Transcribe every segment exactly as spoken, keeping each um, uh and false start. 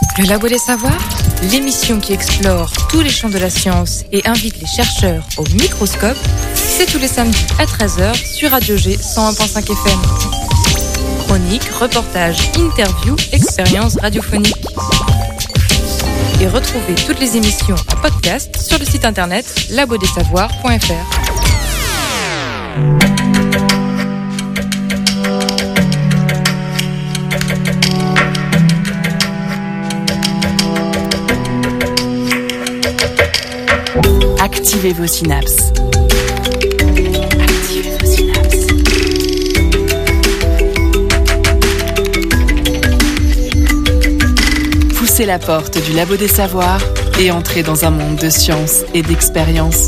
Le Labo des Savoirs, l'émission qui explore tous les champs de la science et invite les chercheurs au microscope, c'est tous les samedis à treize heures sur Radio G cent un virgule cinq F M. Chroniques, reportages, interviews, expériences radiophoniques. Et retrouvez toutes les émissions en podcast sur le site internet labo des savoirs point f r. Activez vos synapses. Activez vos synapses. Poussez la porte du Labo des Savoirs et entrez dans un monde de science et d'expérience.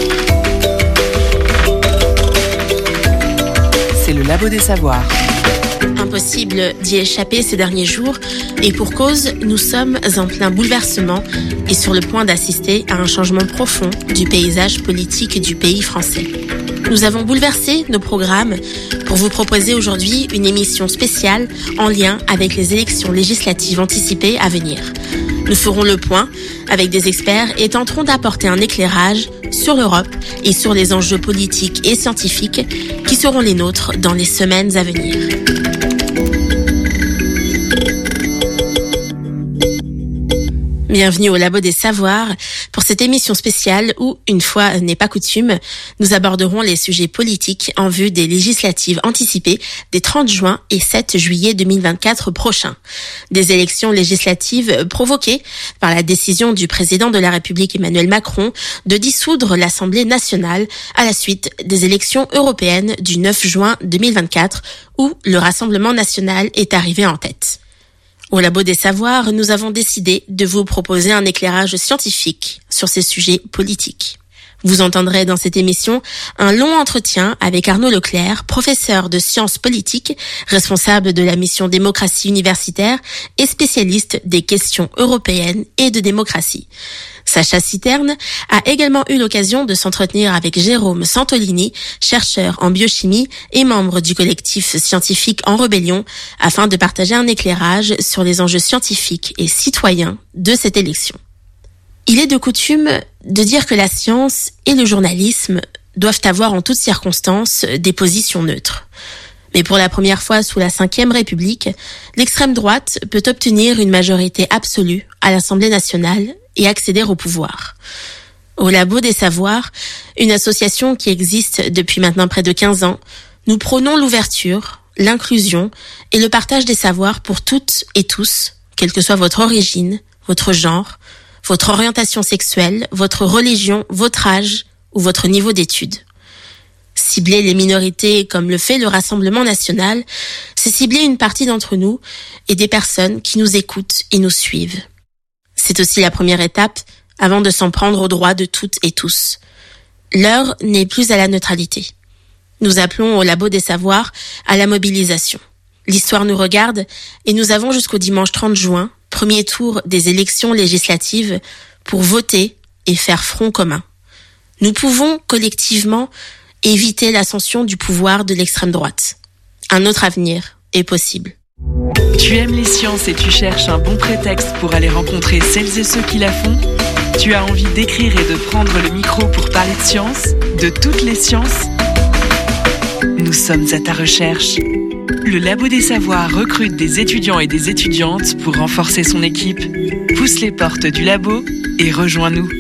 C'est le Labo des Savoirs. Impossible d'y échapper ces derniers jours, et pour cause, nous sommes en plein bouleversement et sur le point d'assister à un changement profond du paysage politique du pays français. Nous avons bouleversé nos programmes pour vous proposer aujourd'hui une émission spéciale en lien avec les élections législatives anticipées à venir. Nous ferons le point avec des experts et tenterons d'apporter un éclairage sur l'Europe et sur les enjeux politiques et scientifiques qui seront les nôtres dans les semaines à venir. Bienvenue au Labo des Savoirs pour cette émission spéciale où, une fois n'est pas coutume, nous aborderons les sujets politiques en vue des législatives anticipées des trente juin et sept juillet deux mille vingt-quatre prochains. Des élections législatives provoquées par la décision du président de la République Emmanuel Macron de dissoudre l'Assemblée nationale à la suite des élections européennes du neuf juin deux mille vingt-quatre où le Rassemblement national est arrivé en tête. Au Labo des Savoirs, nous avons décidé de vous proposer un éclairage scientifique sur ces sujets politiques. Vous entendrez dans cette émission un long entretien avec Arnaud Leclerc, professeur de sciences politiques, responsable de la mission démocratie universitaire et spécialiste des questions européennes et de démocratie. Sacha Citerne a également eu l'occasion de s'entretenir avec Jérôme Santolini, chercheur en biochimie et membre du collectif scientifique En Rébellion, afin de partager un éclairage sur les enjeux scientifiques et citoyens de cette élection. Il est de coutume de dire que la science et le journalisme doivent avoir en toutes circonstances des positions neutres. Mais pour la première fois sous la cinquième République, l'extrême droite peut obtenir une majorité absolue à l'Assemblée nationale et accéder au pouvoir. Au Labo des Savoirs, une association qui existe depuis maintenant près de quinze ans, nous prônons l'ouverture, l'inclusion et le partage des savoirs pour toutes et tous, quelle que soit votre origine, votre genre, votre orientation sexuelle, votre religion, votre âge ou votre niveau d'études. Cibler les minorités comme le fait le Rassemblement national, c'est cibler une partie d'entre nous et des personnes qui nous écoutent et nous suivent. C'est aussi la première étape avant de s'en prendre aux droits de toutes et tous. L'heure n'est plus à la neutralité. Nous appelons au Labo des Savoirs à la mobilisation. L'histoire nous regarde et nous avons jusqu'au dimanche trente juin, premier tour des élections législatives, pour voter et faire front commun. Nous pouvons collectivement éviter l'ascension du pouvoir de l'extrême droite. Un autre avenir est possible. Tu aimes les sciences et tu cherches un bon prétexte pour aller rencontrer celles et ceux qui la font ? Tu as envie d'écrire et de prendre le micro pour parler de sciences, de toutes les sciences ? Nous sommes à ta recherche. Le Labo des Savoirs recrute des étudiants et des étudiantes pour renforcer son équipe. Pousse les portes du labo et rejoins-nous.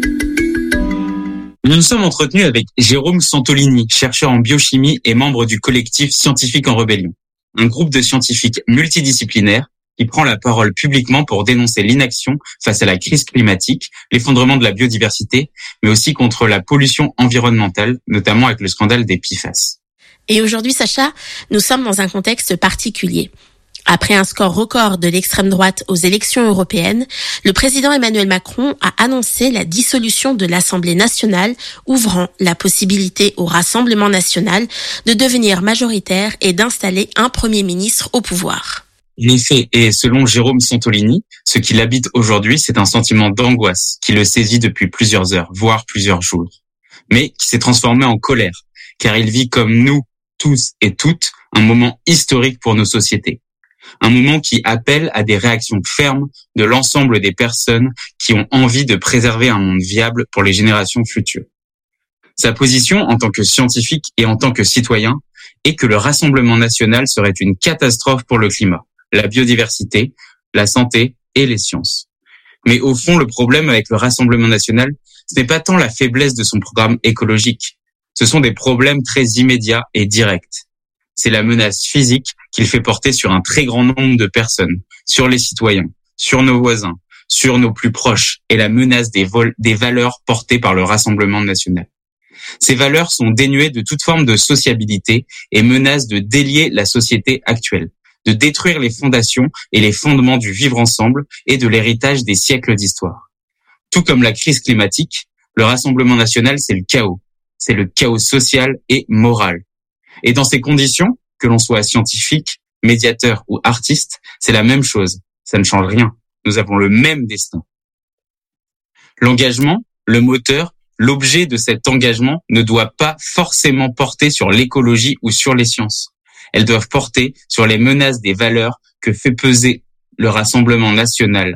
Nous nous sommes entretenus avec Jérôme Santolini, chercheur en biochimie et membre du collectif scientifique En Rébellion, un groupe de scientifiques multidisciplinaires qui prend la parole publiquement pour dénoncer l'inaction face à la crise climatique, l'effondrement de la biodiversité, mais aussi contre la pollution environnementale, notamment avec le scandale des P F A S. Et aujourd'hui, Sacha, nous sommes dans un contexte particulier. Après un score record de l'extrême droite aux élections européennes, le président Emmanuel Macron a annoncé la dissolution de l'Assemblée nationale, ouvrant la possibilité au Rassemblement national de devenir majoritaire et d'installer un Premier ministre au pouvoir. En effet, et selon Jérôme Santolini, ce qui l'habite aujourd'hui, c'est un sentiment d'angoisse qui le saisit depuis plusieurs heures, voire plusieurs jours, mais qui s'est transformé en colère, car il vit comme nous, tous et toutes, un moment historique pour nos sociétés. Un moment qui appelle à des réactions fermes de l'ensemble des personnes qui ont envie de préserver un monde viable pour les générations futures. Sa position en tant que scientifique et en tant que citoyen est que le Rassemblement national serait une catastrophe pour le climat, la biodiversité, la santé et les sciences. Mais au fond, le problème avec le Rassemblement national, ce n'est pas tant la faiblesse de son programme écologique. Ce sont des problèmes très immédiats et directs. C'est la menace physique qu'il fait porter sur un très grand nombre de personnes, sur les citoyens, sur nos voisins, sur nos plus proches, et la menace des, vol- des valeurs portées par le Rassemblement national. Ces valeurs sont dénuées de toute forme de sociabilité et menacent de délier la société actuelle, de détruire les fondations et les fondements du vivre ensemble et de l'héritage des siècles d'histoire. Tout comme la crise climatique, le Rassemblement national, c'est le chaos. C'est le chaos social et moral. Et dans ces conditions, que l'on soit scientifique, médiateur ou artiste, c'est la même chose. Ça ne change rien. Nous avons le même destin. L'engagement, le moteur, l'objet de cet engagement ne doit pas forcément porter sur l'écologie ou sur les sciences. Elles doivent porter sur les menaces des valeurs que fait peser le Rassemblement national.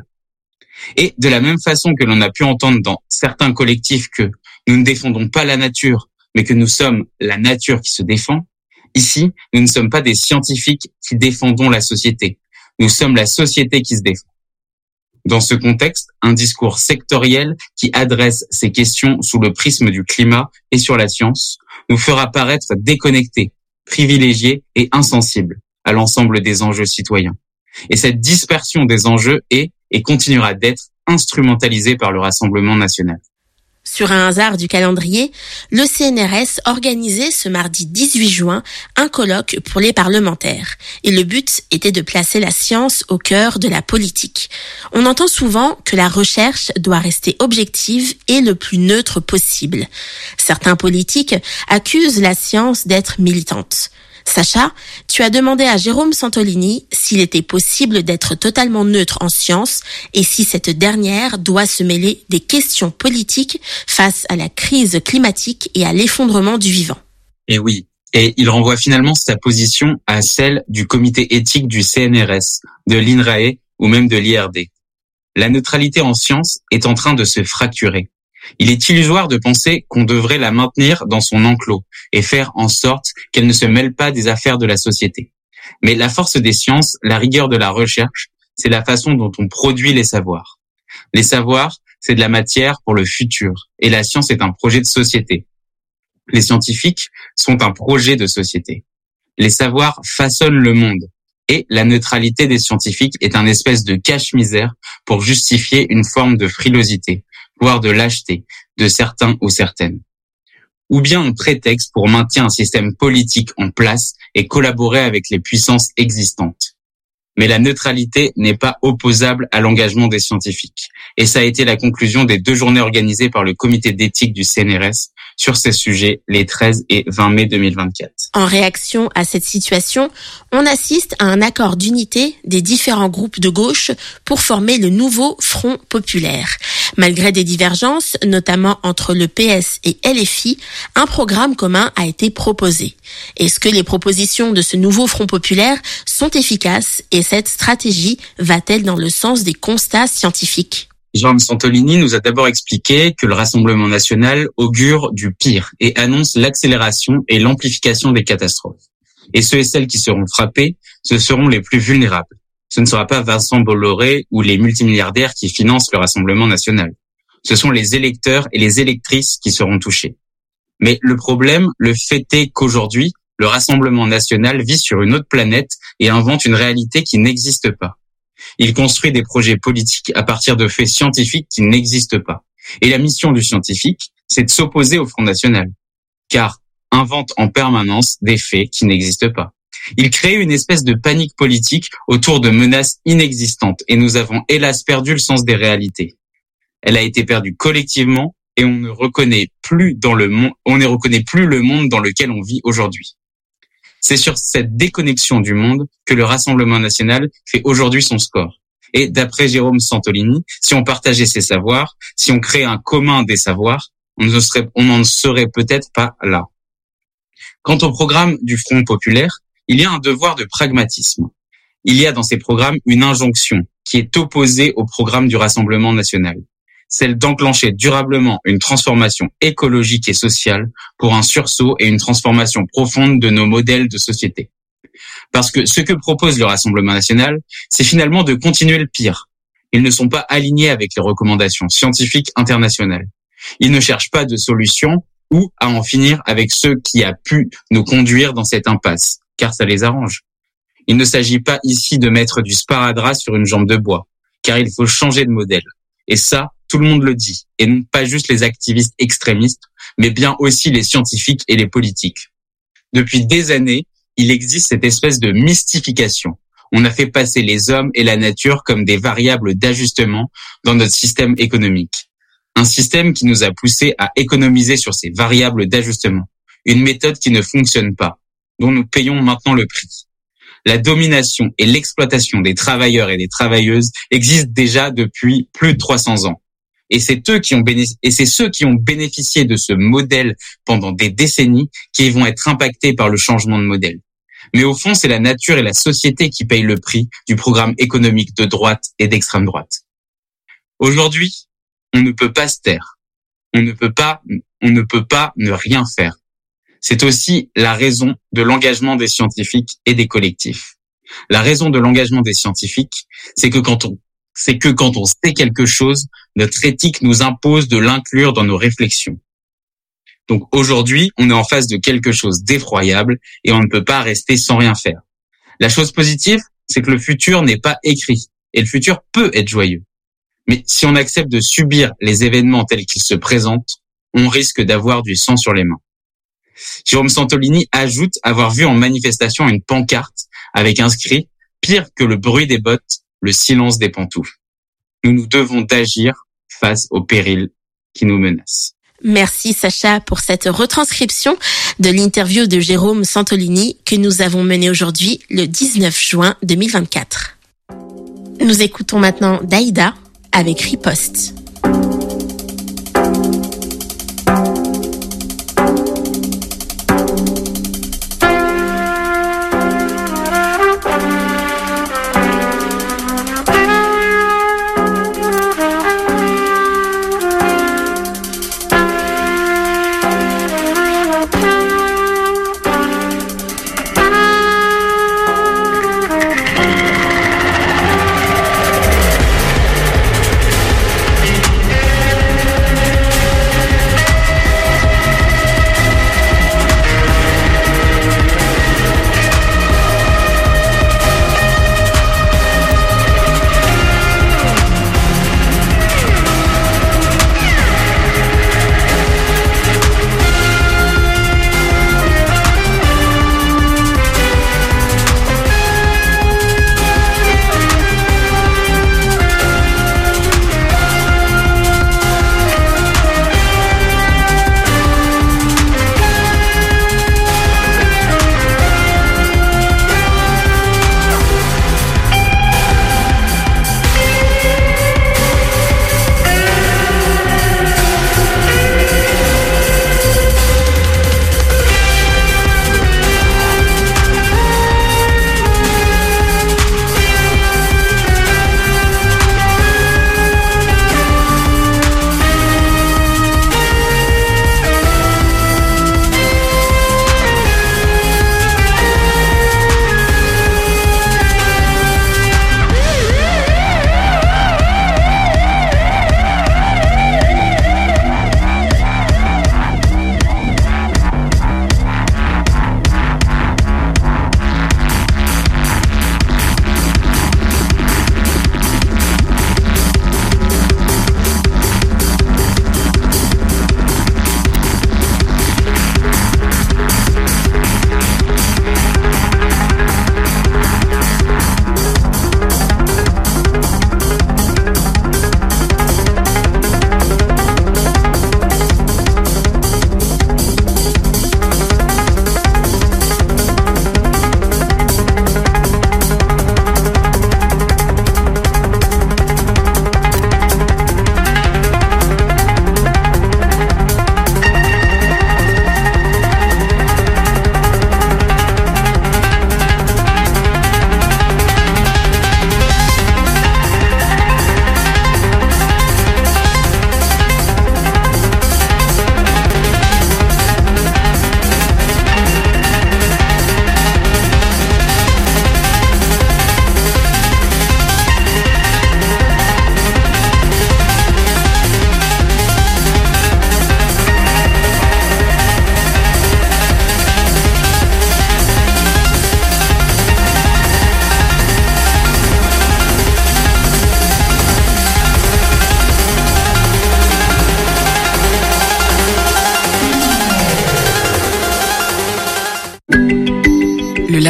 Et de la même façon que l'on a pu entendre dans certains collectifs que nous ne défendons pas la nature, mais que nous sommes la nature qui se défend, ici, nous ne sommes pas des scientifiques qui défendons la société. Nous sommes la société qui se défend. Dans ce contexte, un discours sectoriel qui adresse ces questions sous le prisme du climat et sur la science nous fera paraître déconnectés, privilégiés et insensibles à l'ensemble des enjeux citoyens. Et cette dispersion des enjeux est et continuera d'être instrumentalisée par le Rassemblement national. Sur un hasard du calendrier, le C N R S organisait ce mardi dix-huit juin un colloque pour les parlementaires. Et le but était de placer la science au cœur de la politique. On entend souvent que la recherche doit rester objective et le plus neutre possible. Certains politiques accusent la science d'être militante. Sacha, tu as demandé à Jérôme Santolini s'il était possible d'être totalement neutre en sciences et si cette dernière doit se mêler des questions politiques face à la crise climatique et à l'effondrement du vivant. Et oui, et il renvoie finalement sa position à celle du comité éthique du C N R S, de l'I N R A E ou même de l'I R D. La neutralité en sciences est en train de se fracturer. Il est illusoire de penser qu'on devrait la maintenir dans son enclos et faire en sorte qu'elle ne se mêle pas des affaires de la société. Mais la force des sciences, la rigueur de la recherche, c'est la façon dont on produit les savoirs. Les savoirs, c'est de la matière pour le futur, et la science est un projet de société. Les scientifiques sont un projet de société. Les savoirs façonnent le monde, et la neutralité des scientifiques est un espèce de cache-misère pour justifier une forme de frilosité, voire de lâcheté de certains ou certaines. Ou bien un prétexte pour maintenir un système politique en place et collaborer avec les puissances existantes. Mais la neutralité n'est pas opposable à l'engagement des scientifiques. Et ça a été la conclusion des deux journées organisées par le comité d'éthique du C N R S sur ces sujets les treize et vingt mai deux mille vingt-quatre. En réaction à cette situation, on assiste à un accord d'unité des différents groupes de gauche pour former le nouveau Front populaire. Malgré des divergences, notamment entre le P S et L F I, un programme commun a été proposé. Est-ce que les propositions de ce nouveau Front populaire sont efficaces et cette stratégie va-t-elle dans le sens des constats scientifiques ? Jérôme Santolini nous a d'abord expliqué que le Rassemblement national augure du pire et annonce l'accélération et l'amplification des catastrophes. Et ceux et celles qui seront frappés, ce seront les plus vulnérables. Ce ne sera pas Vincent Bolloré ou les multimilliardaires qui financent le Rassemblement national. Ce sont les électeurs et les électrices qui seront touchés. Mais le problème, le fait est qu'aujourd'hui, le Rassemblement national vit sur une autre planète et invente une réalité qui n'existe pas. Il construit des projets politiques à partir de faits scientifiques qui n'existent pas. Et la mission du scientifique, c'est de s'opposer au Front national, car invente en permanence des faits qui n'existent pas. Il crée une espèce de panique politique autour de menaces inexistantes et nous avons hélas perdu le sens des réalités. Elle a été perdue collectivement et on ne reconnaît plus dans le monde, on ne reconnaît plus le monde dans lequel on vit aujourd'hui. C'est sur cette déconnexion du monde que le Rassemblement national fait aujourd'hui son score. Et d'après Jérôme Santolini, si on partageait ces savoirs, si on créait un commun des savoirs, on ne serait, on n'en serait peut-être pas là. Quant au programme du Front populaire, il y a un devoir de pragmatisme. Il y a dans ces programmes une injonction qui est opposée au programme du Rassemblement national, celle d'enclencher durablement une transformation écologique et sociale pour un sursaut et une transformation profonde de nos modèles de société. Parce que ce que propose le Rassemblement national, c'est finalement de continuer le pire. Ils ne sont pas alignés avec les recommandations scientifiques internationales. Ils ne cherchent pas de solution ou à en finir avec ce qui a pu nous conduire dans cette impasse, car ça les arrange. Il ne s'agit pas ici de mettre du sparadrap sur une jambe de bois, car il faut changer de modèle. Et ça, tout le monde le dit, et non pas juste les activistes extrémistes, mais bien aussi les scientifiques et les politiques. Depuis des années, il existe cette espèce de mystification. On a fait passer les hommes et la nature comme des variables d'ajustement dans notre système économique. Un système qui nous a poussés à économiser sur ces variables d'ajustement. Une méthode qui ne fonctionne pas, dont nous payons maintenant le prix. La domination et l'exploitation des travailleurs et des travailleuses existent déjà depuis plus de trois cents ans. Et c'est eux qui ont bénéficié, et c'est ceux qui ont bénéficié de ce modèle pendant des décennies qui vont être impactés par le changement de modèle. Mais au fond, c'est la nature et la société qui payent le prix du programme économique de droite et d'extrême droite. Aujourd'hui, on ne peut pas se taire. On ne peut pas, on ne peut pas ne rien faire. C'est aussi la raison de l'engagement des scientifiques et des collectifs. La raison de l'engagement des scientifiques, c'est que quand on, c'est que quand on sait quelque chose, notre éthique nous impose de l'inclure dans nos réflexions. Donc aujourd'hui, on est en face de quelque chose d'effroyable et on ne peut pas rester sans rien faire. La chose positive, c'est que le futur n'est pas écrit et le futur peut être joyeux. Mais si on accepte de subir les événements tels qu'ils se présentent, on risque d'avoir du sang sur les mains. Jérôme Santolini ajoute avoir vu en manifestation une pancarte avec inscrit « Pire que le bruit des bottes, le silence des pantoufles ». Nous nous devons d'agir face aux périls qui nous menacent. Merci Sacha pour cette retranscription de l'interview de Jérôme Santolini que nous avons menée aujourd'hui le dix-neuf juin deux mille vingt-quatre. Nous écoutons maintenant Daïda avec Riposte.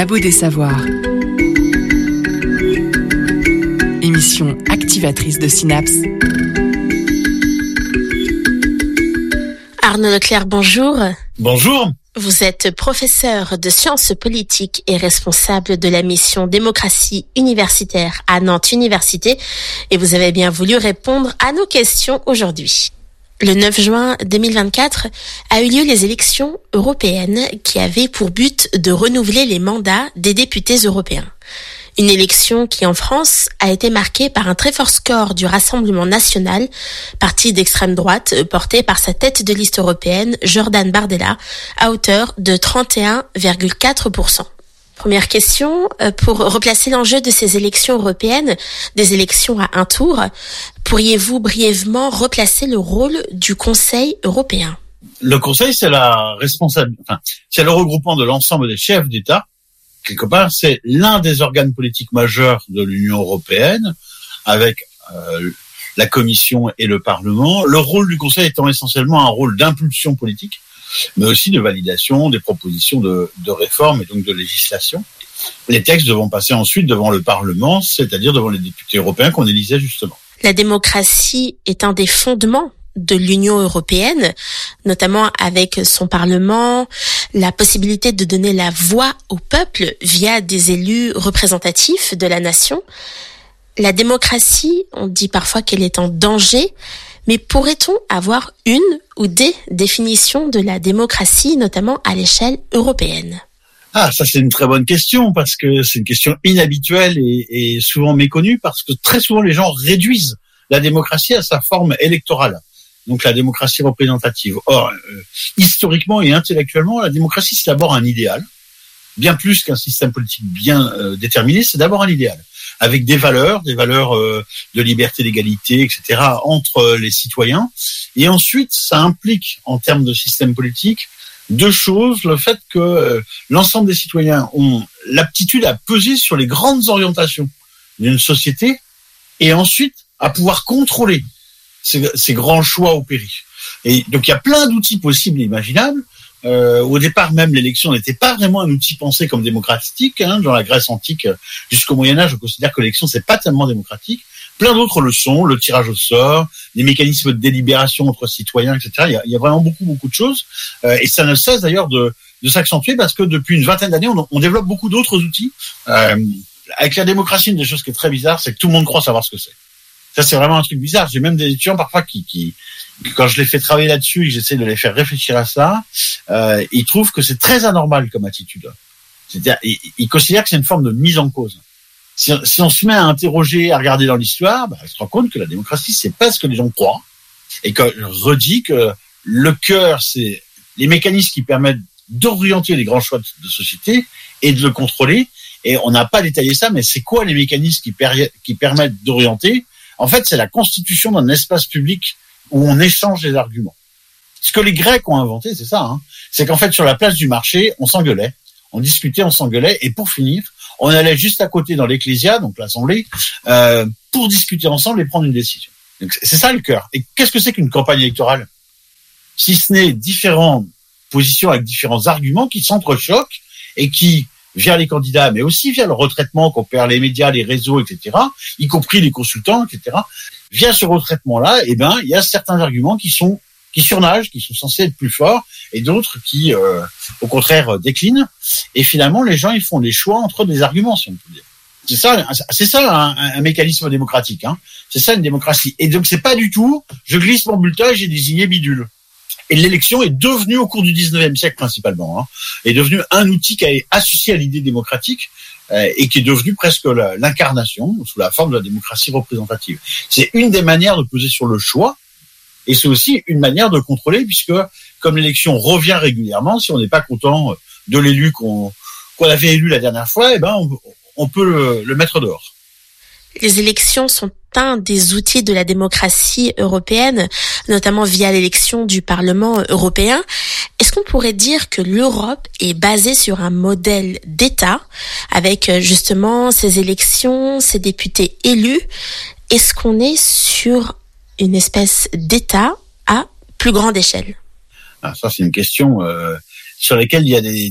Labo des Savoirs. Émission activatrice de synapses. Arnaud Leclerc, bonjour. Bonjour. Vous êtes professeur de sciences politiques et responsable de la mission démocratie universitaire à Nantes Université et vous avez bien voulu répondre à nos questions aujourd'hui. Le neuf juin deux mille vingt-quatre a eu lieu les élections européennes qui avaient pour but de renouveler les mandats des députés européens. Une élection qui en France a été marquée par un très fort score du Rassemblement national, parti d'extrême droite porté par sa tête de liste européenne, Jordan Bardella, à hauteur de trente et un virgule quatre pour cent. Première question, pour replacer l'enjeu de ces élections européennes, des élections à un tour, pourriez-vous brièvement replacer le rôle du Conseil européen ? Le Conseil, c'est la responsabilité, enfin, c'est le regroupement de l'ensemble des chefs d'État. Quelque part, c'est l'un des organes politiques majeurs de l'Union européenne, avec euh, la Commission et le Parlement. Le rôle du Conseil étant essentiellement un rôle d'impulsion politique, mais aussi de validation des propositions de, de réforme et donc de législation. Les textes devront passer ensuite devant le Parlement, c'est-à-dire devant les députés européens qu'on élisait justement. La démocratie est un des fondements de l'Union européenne, notamment avec son Parlement, la possibilité de donner la voix au peuple via des élus représentatifs de la nation. La démocratie, on dit parfois qu'elle est en danger, mais pourrait-on avoir une ou des définitions de la démocratie, notamment à l'échelle européenne ? Ah, ça c'est une très bonne question, parce que c'est une question inhabituelle et, et souvent méconnue, parce que très souvent les gens réduisent la démocratie à sa forme électorale. Donc la démocratie représentative. Or, euh, historiquement et intellectuellement, la démocratie, c'est d'abord un idéal. Bien plus qu'un système politique bien euh, déterminé, c'est d'abord un idéal. Avec des valeurs, des valeurs euh, de liberté, d'égalité, et cetera, entre euh, les citoyens. Et ensuite, ça implique, en termes de système politique, deux choses. Le fait que euh, l'ensemble des citoyens ont l'aptitude à peser sur les grandes orientations d'une société et ensuite à pouvoir contrôler Ces, ces grands choix opérés. Et donc il y a plein d'outils possibles et imaginables. Euh, au départ même, l'élection n'était pas vraiment un outil pensé comme démocratique. Hein. Dans la Grèce antique jusqu'au Moyen-Âge, je considère que l'élection c'est pas tellement démocratique. Plein d'autres le sont, le tirage au sort, les mécanismes de délibération entre citoyens, et cetera. Il y a, il y a vraiment beaucoup beaucoup de choses. Euh, et ça ne cesse d'ailleurs de, de s'accentuer parce que depuis une vingtaine d'années, on, on développe beaucoup d'autres outils. Euh, avec la démocratie, une des choses qui est très bizarre, c'est que tout le monde croit savoir ce que c'est. Ça, c'est vraiment un truc bizarre. J'ai même des étudiants parfois qui, qui quand je les fais travailler là-dessus et que j'essaie de les faire réfléchir à ça, euh, ils trouvent que c'est très anormal comme attitude. C'est-à-dire, ils, ils considèrent que c'est une forme de mise en cause. Si, si on se met à interroger, à regarder dans l'histoire, bah, on se rend compte que la démocratie, c'est pas ce que les gens croient. Et que je redis que le cœur, c'est les mécanismes qui permettent d'orienter les grands choix de, de société et de le contrôler. Et on n'a pas détaillé ça, mais c'est quoi les mécanismes qui, per- qui permettent d'orienter ? En fait, c'est la constitution d'un espace public où on échange les arguments. Ce que les Grecs ont inventé, c'est ça. Hein. C'est qu'en fait, sur la place du marché, on s'engueulait, on discutait, on s'engueulait, et pour finir, on allait juste à côté dans l'ecclésia, donc l'assemblée, euh, pour discuter ensemble et prendre une décision. Donc, c'est ça le cœur. Et qu'est-ce que c'est qu'une campagne électorale ? Si ce n'est différentes positions avec différents arguments qui s'entrechoquent et qui via les candidats, mais aussi via le retraitement qu'opèrent les médias, les réseaux, et cetera, y compris les consultants, et cetera. Via ce retraitement-là, eh ben, il y a certains arguments qui sont qui surnagent, qui sont censés être plus forts, et d'autres qui, euh, au contraire, déclinent. Et finalement, les gens, ils font des choix entre des arguments, si on peut dire. C'est ça, c'est ça un, un mécanisme démocratique. Hein. C'est ça une démocratie. Et donc, c'est pas du tout. Je glisse mon bulletin et j'ai désigné bidule. Et l'élection est devenue, au cours du dix-neuvième siècle principalement, hein, est devenue un outil qui est associé à l'idée démocratique euh, et qui est devenu presque la, l'incarnation sous la forme de la démocratie représentative. C'est une des manières de peser sur le choix et c'est aussi une manière de contrôler puisque, comme l'élection revient régulièrement, si on n'est pas content de l'élu qu'on, qu'on avait élu la dernière fois, eh ben on, on peut le, le mettre dehors. Les élections sont un des outils de la démocratie européenne, notamment via l'élection du Parlement européen. Est-ce qu'on pourrait dire que l'Europe est basée sur un modèle d'État, avec justement ces élections, ces députés élus ? Est-ce qu'on est sur une espèce d'État à plus grande échelle ? Ah, ça, c'est une question euh, sur laquelle il y a des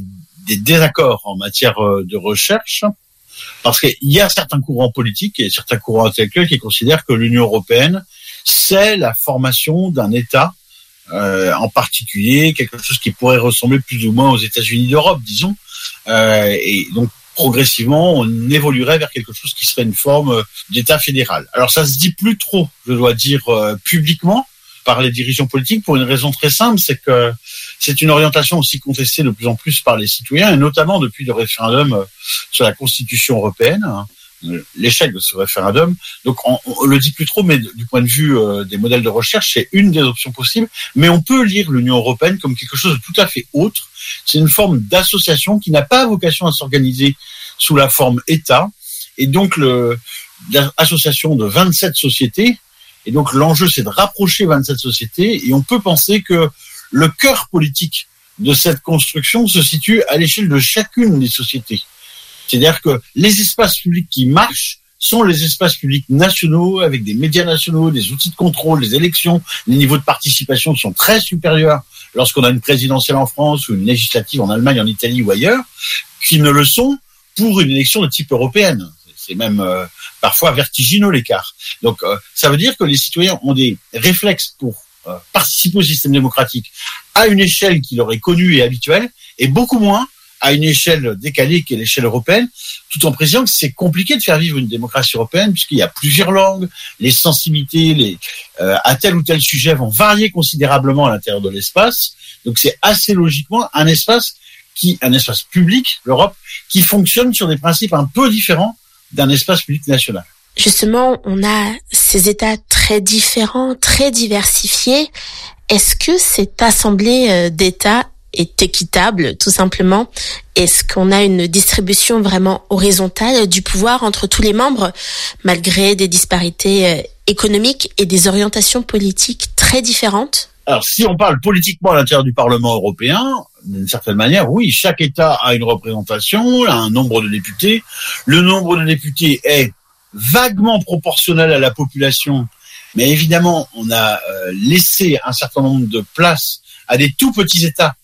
des désaccords en matière de recherche, parce qu'il y a certains courants politiques et certains courants intellectuels qui considèrent que l'Union européenne, c'est la formation d'un État, euh, en particulier quelque chose qui pourrait ressembler plus ou moins aux États-Unis d'Europe, disons, euh, et donc progressivement, on évoluerait vers quelque chose qui serait une forme d'État fédéral. Alors ça se dit plus trop, je dois dire, euh, publiquement, par les dirigeants politiques, pour une raison très simple, c'est que c'est une orientation aussi contestée de plus en plus par les citoyens, et notamment depuis le référendum sur la Constitution européenne, hein, l'échec de ce référendum. Donc on, on le dit plus trop, mais du point de vue euh, des modèles de recherche, c'est une des options possibles, mais on peut lire l'Union européenne comme quelque chose de tout à fait autre. C'est une forme d'association qui n'a pas vocation à s'organiser sous la forme État, et donc le, l'association de vingt-sept sociétés. Et donc l'enjeu, c'est de rapprocher vingt-sept sociétés, et on peut penser que le cœur politique de cette construction se situe à l'échelle de chacune des sociétés. C'est-à-dire que les espaces publics qui marchent sont les espaces publics nationaux, avec des médias nationaux, des outils de contrôle, des élections. Les niveaux de participation sont très supérieurs lorsqu'on a une présidentielle en France ou une législative en Allemagne, en Italie ou ailleurs, qui ne le sont pour une élection de type européenne. C'est même euh, parfois vertigineux l'écart. Donc euh, ça veut dire que les citoyens ont des réflexes pour euh, participer au système démocratique à une échelle qui leur est connue et habituelle, et beaucoup moins à une échelle décalée qui est l'échelle européenne, tout en précisant que c'est compliqué de faire vivre une démocratie européenne puisqu'il y a plusieurs langues, les sensibilités les, euh, à tel ou tel sujet vont varier considérablement à l'intérieur de l'espace. Donc c'est assez logiquement un espace qui, un espace public, l'Europe, qui fonctionne sur des principes un peu différents d'un espace public national. Justement, on a ces États très différents, très diversifiés. Est-ce que cette assemblée d'États est équitable, tout simplement? Est-ce qu'on a une distribution vraiment horizontale du pouvoir entre tous les membres, malgré des disparités économiques et des orientations politiques très différentes? Alors, si on parle politiquement à l'intérieur du Parlement européen, d'une certaine manière, oui, chaque État a une représentation, a un nombre de députés. Le nombre de députés est vaguement proportionnel à la population, mais évidemment, on a euh, laissé un certain nombre de places à des tout petits États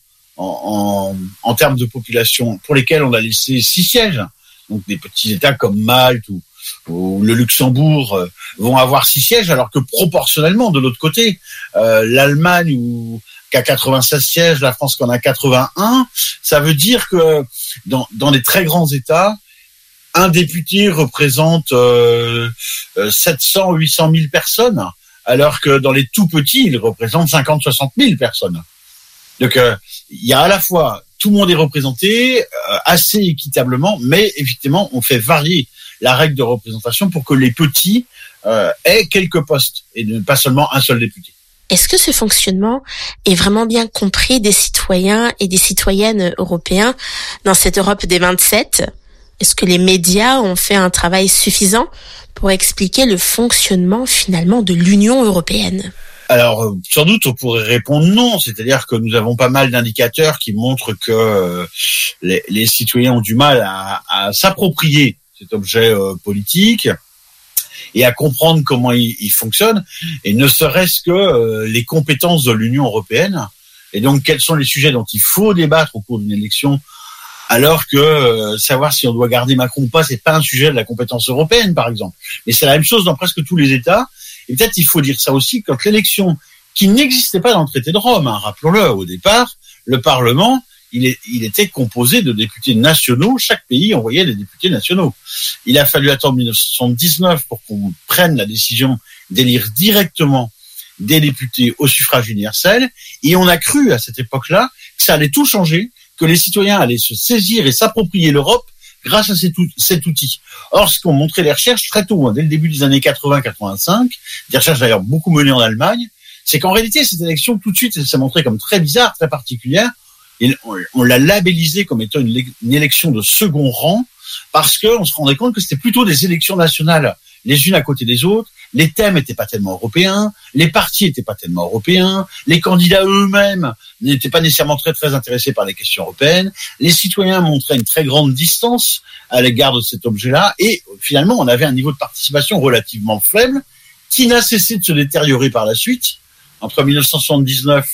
en, en, en termes de population, pour lesquels on a laissé six sièges. Donc, des petits États comme Malte ou ou le Luxembourg euh, vont avoir six sièges, alors que proportionnellement, de l'autre côté, euh, l'Allemagne ou qui a quatre-vingt-seize sièges, la France qui en a quatre-vingt-un, ça veut dire que dans, dans les très grands États, un député représente euh, sept cents, huit cent mille personnes, alors que dans les tout petits, il représente cinquante, soixante mille personnes. Donc, euh, il y a à la fois, tout le monde est représenté euh, assez équitablement, mais effectivement, on fait varier la règle de représentation pour que les petits euh, aient quelques postes et pas seulement un seul député. Est-ce que ce fonctionnement est vraiment bien compris des citoyens et des citoyennes européens dans cette Europe des vingt-sept? Est-ce que les médias ont fait un travail suffisant pour expliquer le fonctionnement finalement de l'Union européenne? Alors, sans doute, on pourrait répondre non. C'est-à-dire que nous avons pas mal d'indicateurs qui montrent que euh, les, les citoyens ont du mal à, à s'approprier cet objet euh, politique et à comprendre comment il, il fonctionne, et ne serait-ce que euh, les compétences de l'Union européenne, et donc quels sont les sujets dont il faut débattre au cours d'une élection, alors que euh, savoir si on doit garder Macron ou pas, c'est pas un sujet de la compétence européenne, par exemple. Mais c'est la même chose dans presque tous les États, et peut-être il faut dire ça aussi, quand l'élection, qui n'existait pas dans le traité de Rome, hein, rappelons-le, au départ, le Parlement, Il, est, il était composé de députés nationaux. Chaque pays envoyait des députés nationaux. Il a fallu attendre dix-neuf cent soixante-dix-neuf pour qu'on prenne la décision d'élire directement des députés au suffrage universel. Et on a cru à cette époque-là que ça allait tout changer, que les citoyens allaient se saisir et s'approprier l'Europe grâce à cet, cet outil. Or, ce qu'ont montré les recherches très tôt, hein, dès le début des années quatre-vingts quatre-vingt-cinq, des recherches d'ailleurs beaucoup menées en Allemagne, c'est qu'en réalité, cette élection, tout de suite, elle s'est montrée comme très bizarre, très particulière. Et on, on l'a labellisé comme étant une, une élection de second rang parce qu'on se rendait compte que c'était plutôt des élections nationales les unes à côté des autres. Les thèmes n'étaient pas tellement européens, les partis n'étaient pas tellement européens, les candidats eux-mêmes n'étaient pas nécessairement très très intéressés par les questions européennes. Les citoyens montraient une très grande distance à l'égard de cet objet-là, et finalement on avait un niveau de participation relativement faible qui n'a cessé de se détériorer par la suite. Entre dix-neuf cent soixante-dix-neuf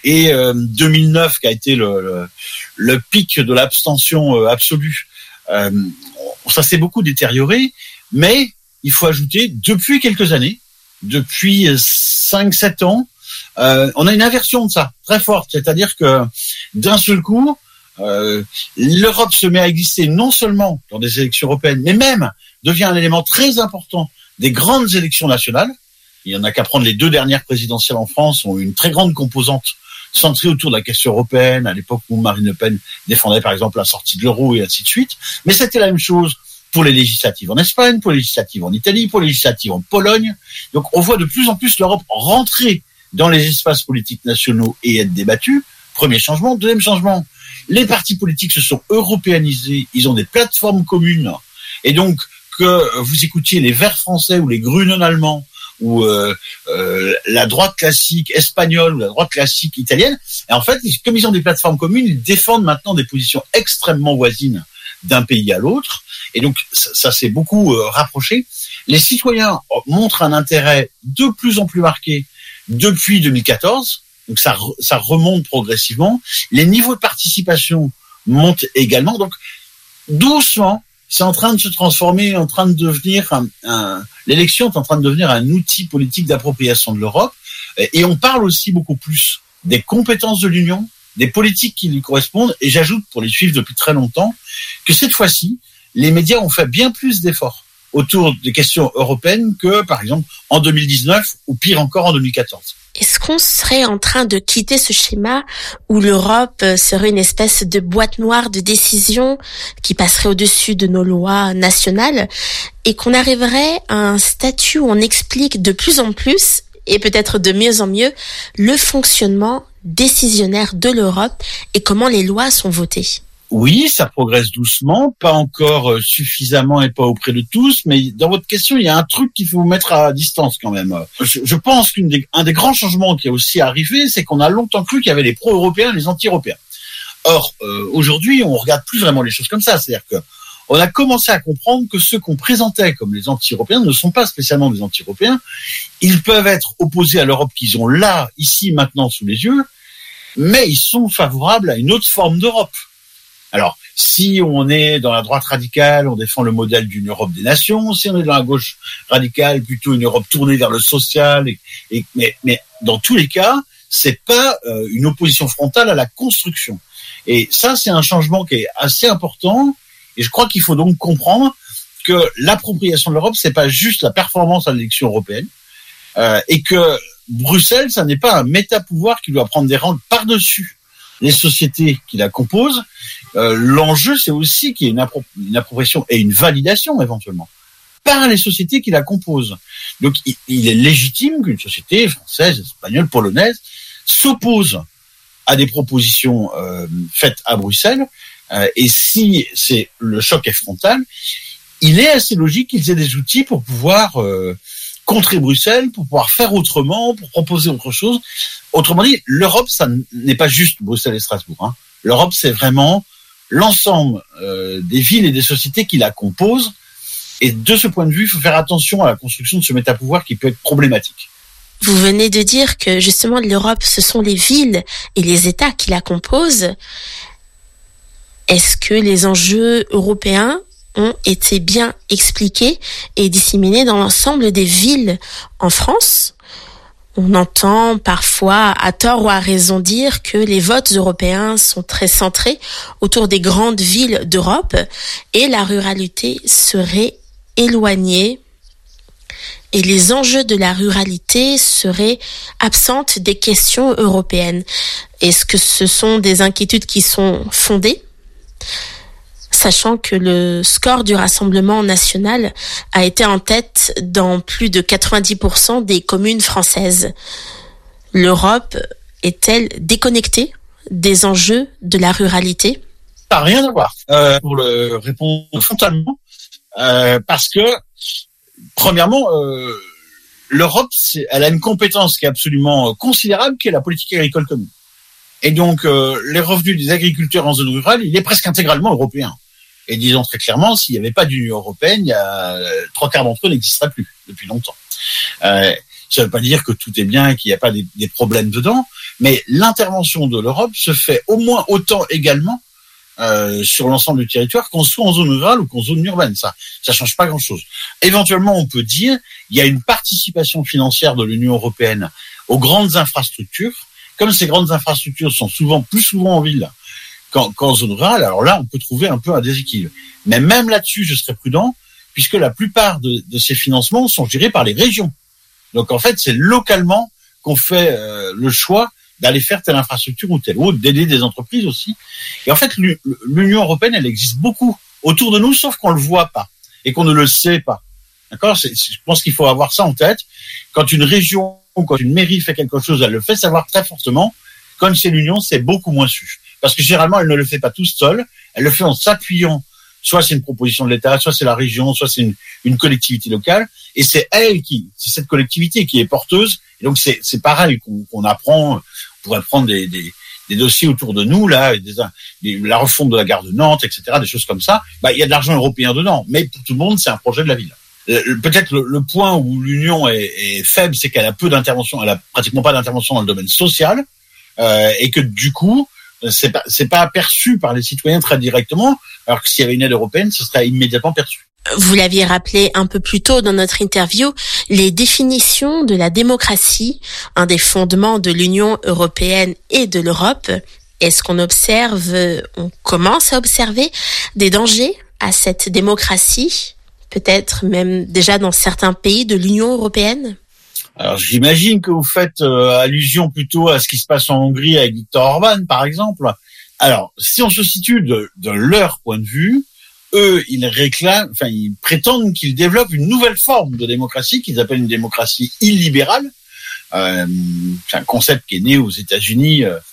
et euh, deux mille neuf qui a été le, le, le pic de l'abstention euh, absolue, euh, ça s'est beaucoup détérioré, mais il faut ajouter, depuis quelques années, depuis cinq sept ans, euh, on a une inversion de ça, très forte, c'est-à-dire que d'un seul coup, euh, l'Europe se met à exister non seulement dans des élections européennes, mais même devient un élément très important des grandes élections nationales. Il y en a qu'à prendre les deux dernières présidentielles en France, ont une très grande composante centrée autour de la question européenne, à l'époque où Marine Le Pen défendait par exemple la sortie de l'euro et ainsi de suite. Mais c'était la même chose pour les législatives en Espagne, pour les législatives en Italie, pour les législatives en Pologne. Donc on voit de plus en plus l'Europe rentrer dans les espaces politiques nationaux et être débattue. Premier changement. Deuxième changement, les partis politiques se sont européanisés, ils ont des plateformes communes. Et donc, que vous écoutiez les Verts français ou les Grünen allemands, ou euh, euh, la droite classique espagnole ou la droite classique italienne, et en fait, comme ils ont des plateformes communes, ils défendent maintenant des positions extrêmement voisines d'un pays à l'autre, et donc ça, ça s'est beaucoup euh, rapproché. Les citoyens montrent un intérêt de plus en plus marqué depuis deux mille quatorze, donc ça, ça remonte progressivement. Les niveaux de participation montent également, donc doucement, c'est en train de se transformer, en train de devenir un, un, l'élection est en train de devenir un outil politique d'appropriation de l'Europe. Et on parle aussi beaucoup plus des compétences de l'Union, des politiques qui lui correspondent. Et j'ajoute, pour les suivre depuis très longtemps, que cette fois-ci, les médias ont fait bien plus d'efforts autour des questions européennes que, par exemple, en deux mille dix-neuf ou pire encore en deux mille quatorze. Est-ce qu'on serait en train de quitter ce schéma où l'Europe serait une espèce de boîte noire de décision qui passerait au-dessus de nos lois nationales et qu'on arriverait à un statut où on explique de plus en plus et peut-être de mieux en mieux le fonctionnement décisionnaire de l'Europe et comment les lois sont votées? Oui, ça progresse doucement, pas encore suffisamment et pas auprès de tous, mais dans votre question, il y a un truc qu'il faut vous mettre à distance quand même. Je, je pense qu'un des, un des grands changements qui est aussi arrivé, c'est qu'on a longtemps cru qu'il y avait les pro-européens et les anti-européens. Or, euh, aujourd'hui, on regarde plus vraiment les choses comme ça, c'est-à-dire que on a commencé à comprendre que ceux qu'on présentait comme les anti-européens ne sont pas spécialement des anti-européens. Ils peuvent être opposés à l'Europe qu'ils ont là, ici, maintenant, sous les yeux, mais ils sont favorables à une autre forme d'Europe. Alors, si on est dans la droite radicale, on défend le modèle d'une Europe des nations. Si on est dans la gauche radicale, plutôt une Europe tournée vers le social. Et, et, mais, mais dans tous les cas, c'est pas euh, une opposition frontale à la construction. Et ça, c'est un changement qui est assez important. Et je crois qu'il faut donc comprendre que l'appropriation de l'Europe, c'est pas juste la performance à l'élection européenne. Euh, et que Bruxelles, ça n'est pas un méta-pouvoir qui doit prendre des rangs par-dessus les sociétés qui la composent. Euh, l'enjeu, c'est aussi qu'il y ait une, appro- une appropriation et une validation, éventuellement, par les sociétés qui la composent. Donc, il, il est légitime qu'une société française, espagnole, polonaise s'oppose à des propositions euh, faites à Bruxelles. Euh, et si c'est le choc est frontal, il est assez logique qu'ils aient des outils pour pouvoir euh, contrer Bruxelles, pour pouvoir faire autrement, pour proposer autre chose. Autrement dit, l'Europe, ça n'est pas juste Bruxelles et Strasbourg. Hein. L'Europe, c'est vraiment l'ensemble euh, des villes et des sociétés qui la composent. Et de ce point de vue, il faut faire attention à la construction de ce métapouvoir qui peut être problématique. Vous venez de dire que justement l'Europe, ce sont les villes et les États qui la composent. Est-ce que les enjeux européens ont été bien expliqués et disséminés dans l'ensemble des villes en France? On entend parfois, à tort ou à raison, dire que les votes européens sont très centrés autour des grandes villes d'Europe et la ruralité serait éloignée et les enjeux de la ruralité seraient absentes des questions européennes. Est-ce que ce sont des inquiétudes qui sont fondées ? Sachant que le score du Rassemblement national a été en tête dans plus de quatre-vingt-dix pour cent des communes françaises. L'Europe est-elle déconnectée des enjeux de la ruralité ? Ça n'a rien à voir, euh, pour le répondre frontalement, euh, parce que, premièrement, euh, l'Europe, c'est, elle a une compétence qui est absolument considérable, qui est la politique agricole commune. Et donc, euh, les revenus des agriculteurs en zone rurale, il est presque intégralement européen. Et disons très clairement, s'il n'y avait pas d'Union européenne, il y a trois quarts d'entre eux n'existeraient plus depuis longtemps. Euh, Ça ne veut pas dire que tout est bien et qu'il n'y a pas des, des problèmes dedans, mais l'intervention de l'Europe se fait au moins autant également euh, sur l'ensemble du territoire, qu'on soit en zone rurale ou qu'en zone urbaine. Ça, ça change pas grand-chose. Éventuellement, on peut dire il y a une participation financière de l'Union européenne aux grandes infrastructures. Comme ces grandes infrastructures sont souvent plus souvent en ville qu'en, qu'en zone rurale, alors là, on peut trouver un peu un déséquilibre. Mais même là-dessus, je serais prudent, puisque la plupart de, de ces financements sont gérés par les régions. Donc en fait, c'est localement qu'on fait euh, le choix d'aller faire telle infrastructure ou telle autre, d'aider des entreprises aussi. Et en fait, l'Union européenne, elle existe beaucoup autour de nous, sauf qu'on le voit pas et qu'on ne le sait pas. D'accord ? C'est, je pense qu'il faut avoir ça en tête. Quand une région ou quand une mairie fait quelque chose, elle le fait savoir très fortement. Quand c'est l'Union, c'est beaucoup moins su. Parce que généralement, elle ne le fait pas toute seule. Elle le fait en s'appuyant. Soit c'est une proposition de l'État, soit c'est la région, soit c'est une, une collectivité locale. Et c'est elle qui, c'est cette collectivité qui est porteuse. Et donc c'est, c'est pareil qu'on, qu'on apprend. On pourrait prendre des, des, des dossiers autour de nous, là, des, des, la refonte de la gare de Nantes, et cetera, des choses comme ça. Bah, il y a de l'argent européen dedans. Mais pour tout le monde, c'est un projet de la ville. Euh, peut-être le, le point où l'Union est, est faible, c'est qu'elle a peu d'intervention. Elle a pratiquement pas d'intervention dans le domaine social. Euh, et que du coup, c'est pas, c'est pas perçu par les citoyens très directement, alors que s'il y avait une aide européenne, ce serait immédiatement perçu. Vous l'aviez rappelé un peu plus tôt dans notre interview, les définitions de la démocratie, un des fondements de l'Union européenne et de l'Europe. Est-ce qu'on observe, on commence à observer des dangers à cette démocratie, peut-être même déjà dans certains pays de l'Union européenne ? Alors j'imagine que vous faites euh, allusion plutôt à ce qui se passe en Hongrie avec Viktor Orban, par exemple. Alors, si on se situe de, de leur point de vue, eux, ils réclament, enfin, ils prétendent qu'ils développent une nouvelle forme de démocratie qu'ils appellent une démocratie illibérale. Euh, c'est un concept qui est né aux États-Unis euh,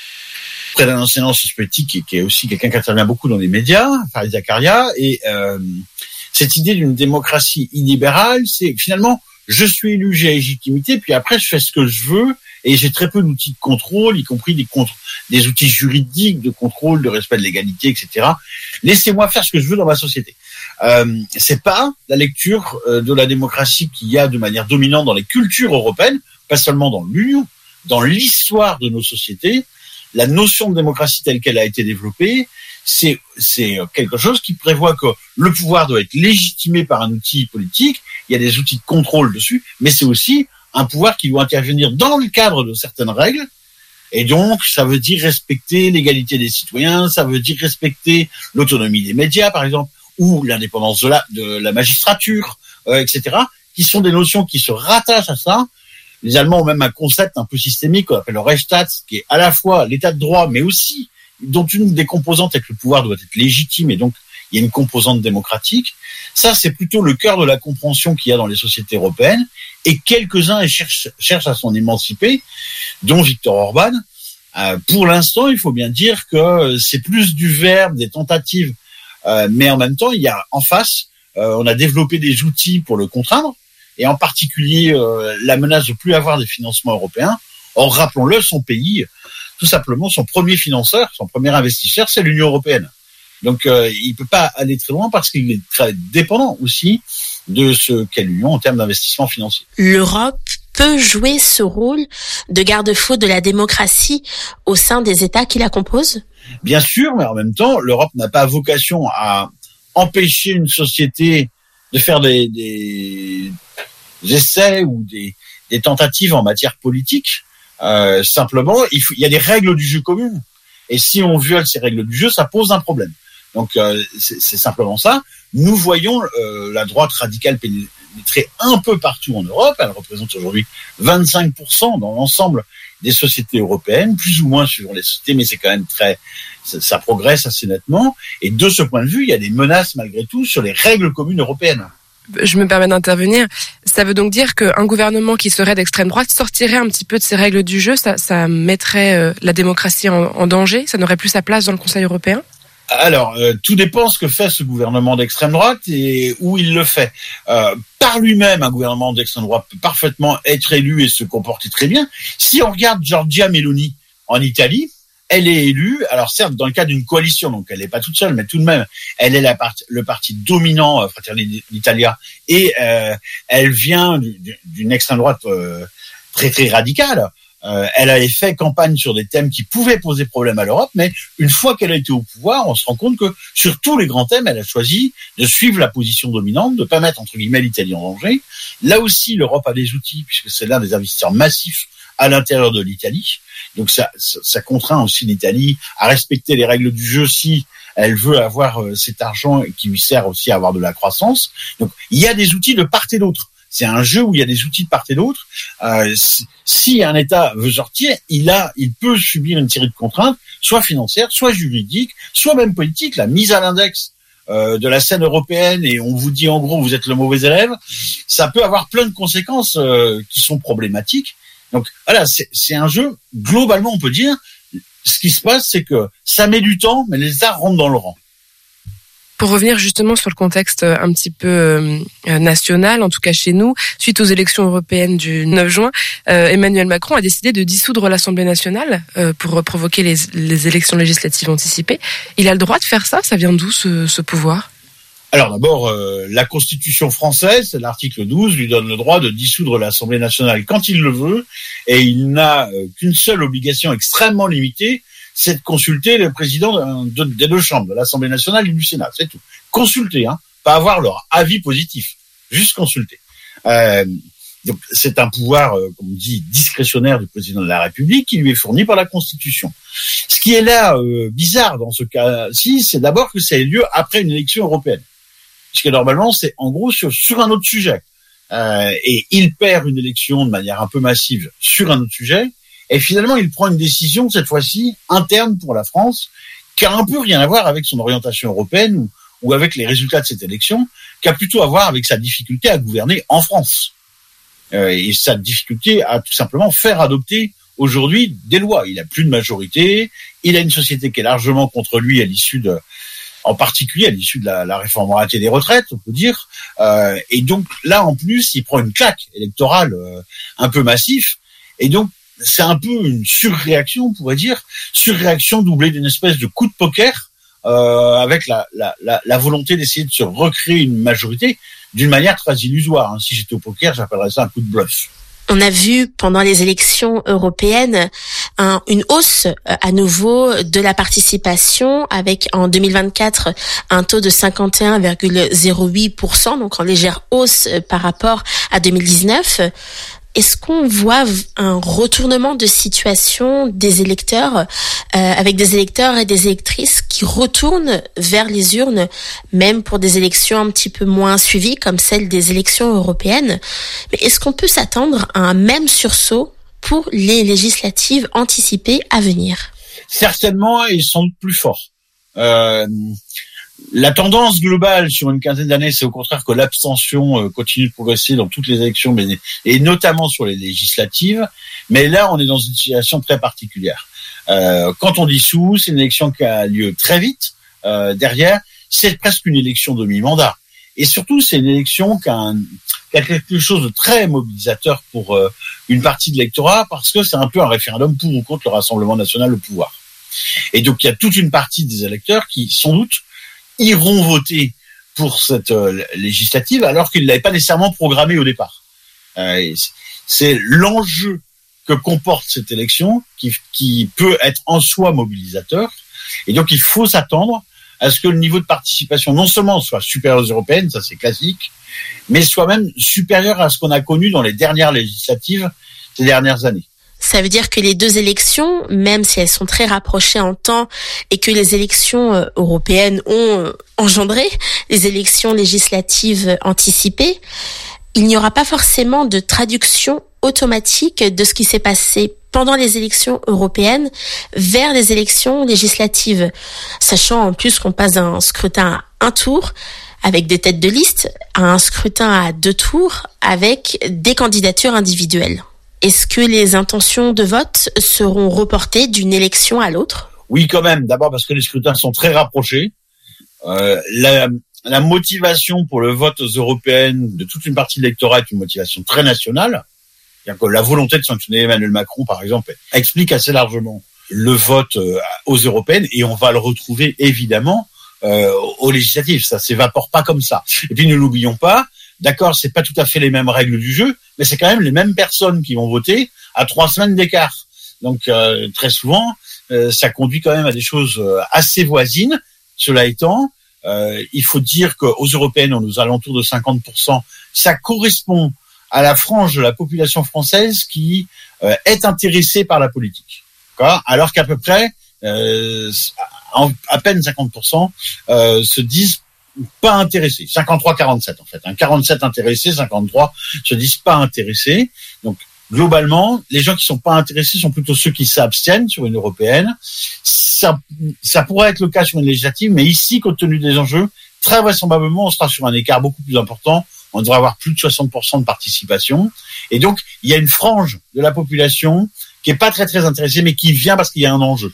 près d'un enseignant politique qui, qui est aussi quelqu'un qui intervient beaucoup dans les médias, Fareed Zakaria. Et euh, cette idée d'une démocratie illibérale, c'est finalement je suis élu, j'ai légitimité, puis après je fais ce que je veux et j'ai très peu d'outils de contrôle, y compris des, contre, des outils juridiques de contrôle, de respect de l'égalité, et cetera. Laissez-moi faire ce que je veux dans ma société. Euh, c'est pas la lecture euh, de la démocratie qu'il y a de manière dominante dans les cultures européennes, pas seulement dans l'Union, dans l'histoire de nos sociétés. La notion de démocratie telle qu'elle a été développée, c'est, c'est quelque chose qui prévoit que le pouvoir doit être légitimé par un outil politique. Il y a des outils de contrôle dessus, mais c'est aussi un pouvoir qui doit intervenir dans le cadre de certaines règles. Et donc, ça veut dire respecter l'égalité des citoyens, ça veut dire respecter l'autonomie des médias, par exemple, ou l'indépendance de la, de la magistrature, euh, et cetera, qui sont des notions qui se rattachent à ça. Les Allemands ont même un concept un peu systémique qu'on appelle le Rechtsstaat, qui est à la fois l'état de droit, mais aussi dont une des composantes est que le pouvoir doit être légitime et donc il y a une composante démocratique. Ça, c'est plutôt le cœur de la compréhension qu'il y a dans les sociétés européennes et quelques-uns cherchent, cherchent à s'en émanciper, dont Viktor Orban. Euh, pour l'instant, il faut bien dire que c'est plus du verbe, des tentatives, euh, mais en même temps, il y a en face, euh, on a développé des outils pour le contraindre, et en particulier euh, la menace de plus avoir des financements européens. Or, rappelons-le, son pays, tout simplement, son premier financeur, son premier investisseur, c'est l'Union européenne. Donc, euh, il peut pas aller très loin parce qu'il est très dépendant aussi de ce qu'est l'Union en termes d'investissement financier. L'Europe peut jouer ce rôle de garde-fou de la démocratie au sein des États qui la composent ? Bien sûr, mais en même temps, l'Europe n'a pas vocation à empêcher une société de faire des, des essais ou des, des tentatives en matière politique. Euh, simplement, il, faut, il y a des règles du jeu communes. Et si on viole ces règles du jeu, ça pose un problème. Donc, euh, c'est, c'est simplement ça. Nous voyons euh, la droite radicale pénétrer un peu partout en Europe. Elle représente aujourd'hui vingt-cinq pour cent dans l'ensemble des sociétés européennes, plus ou moins suivant les sociétés, mais c'est quand même très, ça, ça progresse assez nettement. Et de ce point de vue, il y a des menaces malgré tout sur les règles communes européennes. Je me permets d'intervenir. Ça veut donc dire qu'un gouvernement qui serait d'extrême droite sortirait un petit peu de ces règles du jeu, ça, ça mettrait euh, la démocratie en, en danger, ça n'aurait plus sa place dans le Conseil européen ? Alors, euh, tout dépend ce que fait ce gouvernement d'extrême droite et où il le fait. Euh, par lui-même, un gouvernement d'extrême droite peut parfaitement être élu et se comporter très bien. Si on regarde Giorgia Meloni en Italie, elle est élue, alors certes dans le cadre d'une coalition, donc elle n'est pas toute seule, mais tout de même, elle est la part, le parti dominant, euh, Fratelli d'Italia, et euh, elle vient d'une extrême droite euh, très très radicale. Euh, elle avait fait campagne sur des thèmes qui pouvaient poser problème à l'Europe, mais une fois qu'elle a été au pouvoir, on se rend compte que sur tous les grands thèmes, elle a choisi de suivre la position dominante, de ne pas mettre entre guillemets l'Italie en danger. Là aussi, l'Europe a des outils, puisque c'est l'un des investisseurs massifs à l'intérieur de l'Italie. Donc ça, ça, ça contraint aussi l'Italie à respecter les règles du jeu si elle veut avoir euh, cet argent qui lui sert aussi à avoir de la croissance. Donc il y a des outils de part et d'autre. C'est un jeu où il y a des outils de part et d'autre. Euh, si, si un État veut sortir, il a, il peut subir une série de contraintes, soit financières, soit juridiques, soit même politiques. La mise à l'index euh, de la scène européenne et on vous dit en gros vous êtes le mauvais élève, ça peut avoir plein de conséquences euh, qui sont problématiques. Donc voilà, c'est, c'est un jeu, globalement on peut dire, ce qui se passe c'est que ça met du temps, mais les États rentrent dans le rang. Pour revenir justement sur le contexte un petit peu euh, national, en tout cas chez nous, suite aux élections européennes du neuf juin, euh, Emmanuel Macron a décidé de dissoudre l'Assemblée nationale euh, pour provoquer les, les élections législatives anticipées. Il a le droit de faire ça ? Ça vient d'où ce, ce pouvoir ? Alors d'abord, euh, la Constitution française, l'article douze, lui donne le droit de dissoudre l'Assemblée nationale quand il le veut, et il n'a euh, qu'une seule obligation extrêmement limitée, c'est de consulter le président de, de, des deux chambres, de l'Assemblée nationale et du Sénat, c'est tout. Consulter, hein, pas avoir leur avis positif, juste consulter. Euh, donc c'est un pouvoir, euh, comme on dit, discrétionnaire du président de la République qui lui est fourni par la Constitution. Ce qui est là euh, bizarre dans ce cas-ci, c'est d'abord que ça ait lieu après une élection européenne. Puisque normalement, c'est en gros sur, sur un autre sujet. Euh, et il perd une élection de manière un peu massive sur un autre sujet. Et finalement, il prend une décision, cette fois-ci, interne pour la France, qui a un peu rien à voir avec son orientation européenne ou, ou avec les résultats de cette élection, qui a plutôt à voir avec sa difficulté à gouverner en France. Euh, et sa difficulté à tout simplement faire adopter aujourd'hui des lois. Il n'a plus de majorité, il a une société qui est largement contre lui à l'issue de... en particulier à l'issue de la, la réforme ratée des retraites, on peut dire. Euh, et donc là, en plus, il prend une claque électorale euh, un peu massif. Et donc, c'est un peu une surréaction, on pourrait dire. Surréaction doublée d'une espèce de coup de poker euh, avec la, la, la, la volonté d'essayer de se recréer une majorité d'une manière très illusoire. Hein. Si j'étais au poker, j'appellerais ça un coup de bluff. On a vu pendant les élections européennes un, une hausse à nouveau de la participation avec en deux mille vingt-quatre un taux de cinquante et un virgule zéro huit pour cent, donc en légère hausse par rapport à deux mille dix-neuf. Est-ce qu'on voit un retournement de situation des électeurs, euh, avec des électeurs et des électrices qui retournent vers les urnes, même pour des élections un petit peu moins suivies comme celle des élections européennes ? Mais est-ce qu'on peut s'attendre à un même sursaut pour les législatives anticipées à venir ? Certainement, et sans doute plus fort. Euh, La tendance globale sur une quinzaine d'années, c'est au contraire que l'abstention continue de progresser dans toutes les élections, mais, et notamment sur les législatives. Mais là, on est dans une situation très particulière. Euh, quand on dissout, c'est une élection qui a lieu très vite. Euh, derrière, c'est presque une élection de mi-mandat. Et surtout, c'est une élection qui a, un, qui a quelque chose de très mobilisateur pour euh, une partie de l'électorat, parce que c'est un peu un référendum pour ou contre le Rassemblement national au pouvoir. Et donc, il y a toute une partie des électeurs qui, sans doute, iront voter pour cette euh, législative alors qu'ils ne l'avaient pas nécessairement programmée au départ. Euh, c'est l'enjeu que comporte cette élection qui, qui peut être en soi mobilisateur. Et donc, il faut s'attendre à ce que le niveau de participation non seulement soit supérieur aux européennes, ça c'est classique, mais soit même supérieur à ce qu'on a connu dans les dernières législatives ces dernières années. Ça veut dire que les deux élections, même si elles sont très rapprochées en temps et que les élections européennes ont engendré les élections législatives anticipées, il n'y aura pas forcément de traduction automatique de ce qui s'est passé pendant les élections européennes vers les élections législatives, sachant en plus qu'on passe d'un scrutin à un tour avec des têtes de liste à un scrutin à deux tours avec des candidatures individuelles. Est-ce que les intentions de vote seront reportées d'une élection à l'autre ? Oui, quand même. D'abord parce que les scrutins sont très rapprochés. Euh, la, la motivation pour le vote aux européennes de toute une partie de l'électorat est une motivation très nationale. C'est-à-dire que la volonté de sanctionner Emmanuel Macron, par exemple, explique assez largement le vote euh, aux européennes, et on va le retrouver évidemment euh, aux législatives. Ça s'évapore pas comme ça. Et puis ne l'oublions pas, d'accord, c'est pas tout à fait les mêmes règles du jeu, mais c'est quand même les mêmes personnes qui vont voter à trois semaines d'écart. Donc euh, très souvent, euh, ça conduit quand même à des choses assez voisines. Cela étant, euh, il faut dire qu'aux européennes, on est aux alentours de cinquante pour cent. Ça correspond à la frange de la population française qui euh, est intéressée par la politique. D'accord ? Alors qu'à peu près, euh, à peine cinquante pour cent euh, se disent pas intéressés. cinquante-trois quarante-sept en fait. Hein. quarante-sept intéressés, cinquante-trois se disent pas intéressés. Donc globalement, les gens qui sont pas intéressés sont plutôt ceux qui s'abstiennent sur une européenne. Ça, ça pourrait être le cas sur une législative, mais ici, compte tenu des enjeux, très vraisemblablement, on sera sur un écart beaucoup plus important. On devrait avoir plus de soixante pour cent de participation. Et donc, il y a une frange de la population qui est pas très très intéressée, mais qui vient parce qu'il y a un enjeu.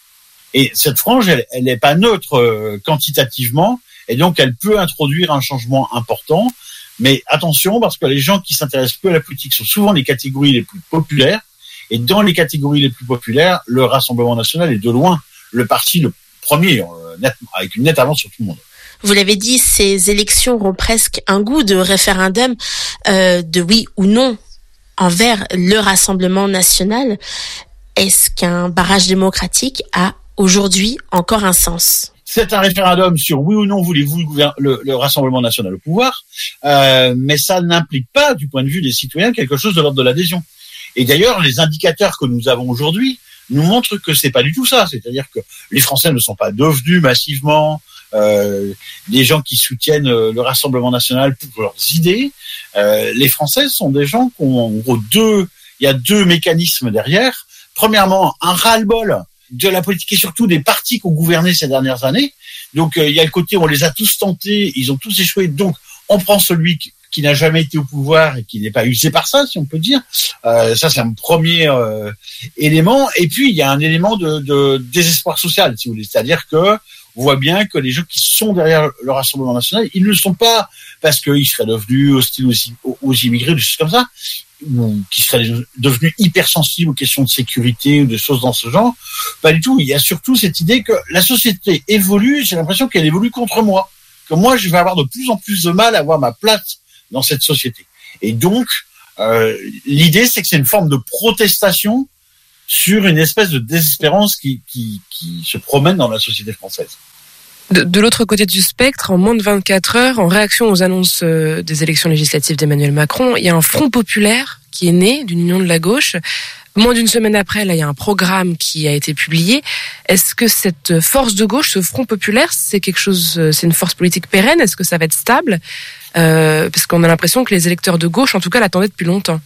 Et cette frange, elle, elle n'est pas neutre euh, quantitativement, et donc elle peut introduire un changement important. Mais attention, parce que les gens qui s'intéressent peu à la politique sont souvent les catégories les plus populaires. Et dans les catégories les plus populaires, le Rassemblement national est de loin le parti le premier, euh, net, avec une nette avance sur tout le monde. Vous l'avez dit, ces élections auront presque un goût de référendum, euh, de oui ou non envers le Rassemblement national. Est-ce qu'un barrage démocratique a aujourd'hui encore un sens ? C'est un référendum sur oui ou non voulez-vous le, gouver- le, le Rassemblement national au pouvoir, euh, mais ça n'implique pas, du point de vue des citoyens, quelque chose de l'ordre de l'adhésion. Et d'ailleurs, les indicateurs que nous avons aujourd'hui nous montrent que c'est pas du tout ça. C'est-à-dire que les Français ne sont pas devenus massivement euh, des gens qui soutiennent le Rassemblement national pour leurs idées. Euh, les Français sont des gens qui ont en gros deux, il y a deux mécanismes derrière. Premièrement, un ras-le-bol de la politique et surtout des partis qui ont gouverné ces dernières années. Donc euh, il y a le côté on les a tous tentés, ils ont tous échoué, donc on prend celui qui, qui n'a jamais été au pouvoir et qui n'est pas usé par ça, si on peut dire. Euh, ça c'est un premier euh, élément. Et puis il y a un élément de, de désespoir social, si vous voulez. C'est-à-dire que on voit bien que les gens qui sont derrière le Rassemblement national, ils ne le sont pas parce qu'ils seraient devenus hostiles aux, aux immigrés, des choses comme ça, ou qui seraient devenus hypersensibles aux questions de sécurité ou des choses dans ce genre. Pas du tout. Il y a surtout cette idée que la société évolue, j'ai l'impression qu'elle évolue contre moi. Que moi, je vais avoir de plus en plus de mal à avoir ma place dans cette société. Et donc, euh, l'idée, c'est que c'est une forme de protestation sur une espèce de désespérance qui, qui, qui se promène dans la société française. De, de l'autre côté du spectre, en moins de vingt-quatre heures, en réaction aux annonces euh, des élections législatives d'Emmanuel Macron, il y a un front populaire qui est né d'une union de la gauche. Moins d'une semaine après, là, il y a un programme qui a été publié. Est-ce que cette force de gauche, ce front populaire, c'est quelque chose, c'est une force politique pérenne ? Est-ce que ça va être stable ? euh, Parce qu'on a l'impression que les électeurs de gauche, en tout cas, l'attendaient depuis longtemps.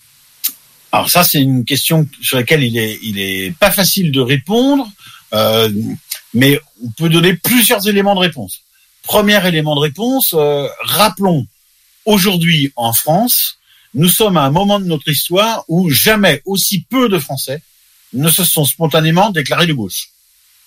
Alors ça, c'est une question sur laquelle il est, il est pas facile de répondre. Euh, Mais on peut donner plusieurs éléments de réponse. Premier élément de réponse, euh, rappelons, aujourd'hui en France, nous sommes à un moment de notre histoire où jamais aussi peu de Français ne se sont spontanément déclarés de gauche. D'accord ?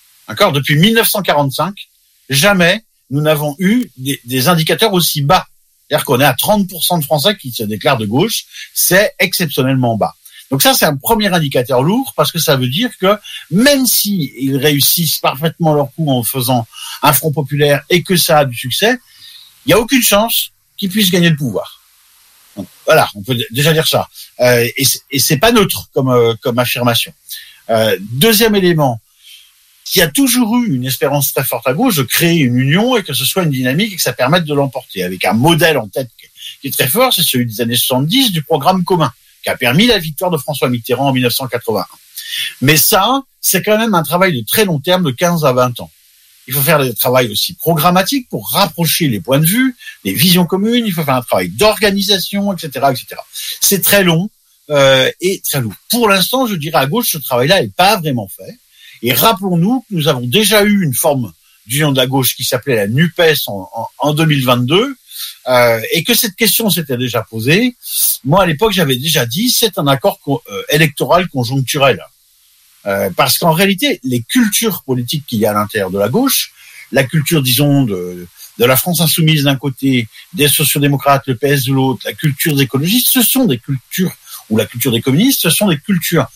Depuis mille neuf cent quarante-cinq, jamais nous n'avons eu des, des indicateurs aussi bas. C'est-à-dire qu'on est à trente pour cent de Français qui se déclarent de gauche, c'est exceptionnellement bas. Donc ça, c'est un premier indicateur lourd parce que ça veut dire que même si ils réussissent parfaitement leur coup en faisant un front populaire et que ça a du succès, il n'y a aucune chance qu'ils puissent gagner le pouvoir. Donc, voilà, on peut déjà dire ça. Euh, et, c'est, et c'est pas neutre comme, euh, comme affirmation. Euh, deuxième élément, il y a toujours eu une espérance très forte à gauche de créer une union et que ce soit une dynamique et que ça permette de l'emporter. Avec un modèle en tête qui est très fort, c'est celui des années soixante-dix du programme commun, qui a permis la victoire de François Mitterrand en mille neuf cent quatre-vingt-un. Mais ça, c'est quand même un travail de très long terme, de quinze à vingt ans. Il faut faire des travail aussi programmatique pour rapprocher les points de vue, les visions communes, il faut faire un travail d'organisation, et cetera, et cetera. C'est très long euh, et très lourd. Pour l'instant, je dirais à gauche, ce travail-là n'est pas vraiment fait. Et rappelons-nous que nous avons déjà eu une forme d'union de la gauche qui s'appelait la NUPES en, en, en deux mille vingt-deux, Euh, et que cette question s'était déjà posée. Moi, à l'époque, j'avais déjà dit, c'est un accord co- euh, électoral conjoncturel. Euh, parce qu'en réalité, les cultures politiques qu'il y a à l'intérieur de la gauche, la culture, disons, de, de la France insoumise d'un côté, des sociodémocrates, le P S de l'autre, la culture des écologistes, ce sont des cultures, ou la culture des communistes, ce sont des cultures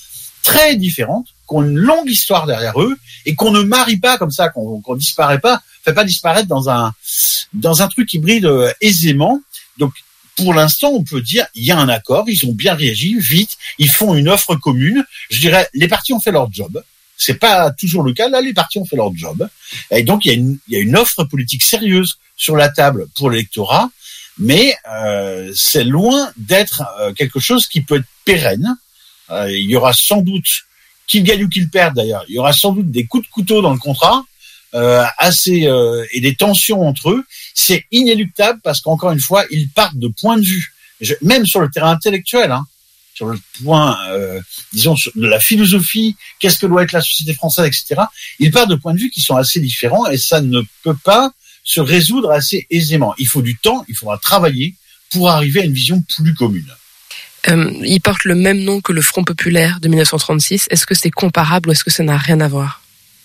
très différentes, qui ont une longue histoire derrière eux et qu'on ne marie pas comme ça, qu'on, qu'on disparaît pas, fait pas disparaître dans un dans un truc hybride euh, aisément. Donc pour l'instant, on peut dire il y a un accord, ils ont bien réagi vite, ils font une offre commune. Je dirais les partis ont fait leur job. C'est pas toujours le cas. Là, les partis ont fait leur job. Et donc, il y a une, il y a une offre politique sérieuse sur la table pour l'électorat, mais euh, c'est loin d'être euh, quelque chose qui peut être pérenne. Euh, il y aura sans doute, qu'il gagne ou qu'il perde d'ailleurs, il y aura sans doute des coups de couteau dans le contrat, euh, assez euh, et des tensions entre eux. C'est inéluctable parce qu'encore une fois, ils partent de points de vue, Je, même sur le terrain intellectuel, hein, sur le point, euh, disons, de la philosophie, qu'est-ce que doit être la société française, et cetera. Ils partent de points de vue qui sont assez différents et ça ne peut pas se résoudre assez aisément. Il faut du temps, il faudra travailler pour arriver à une vision plus commune. Euh, il porte le même nom que le Front populaire de dix-neuf cent trente-six. Est-ce que c'est comparable ou est-ce que ça n'a rien à voir ?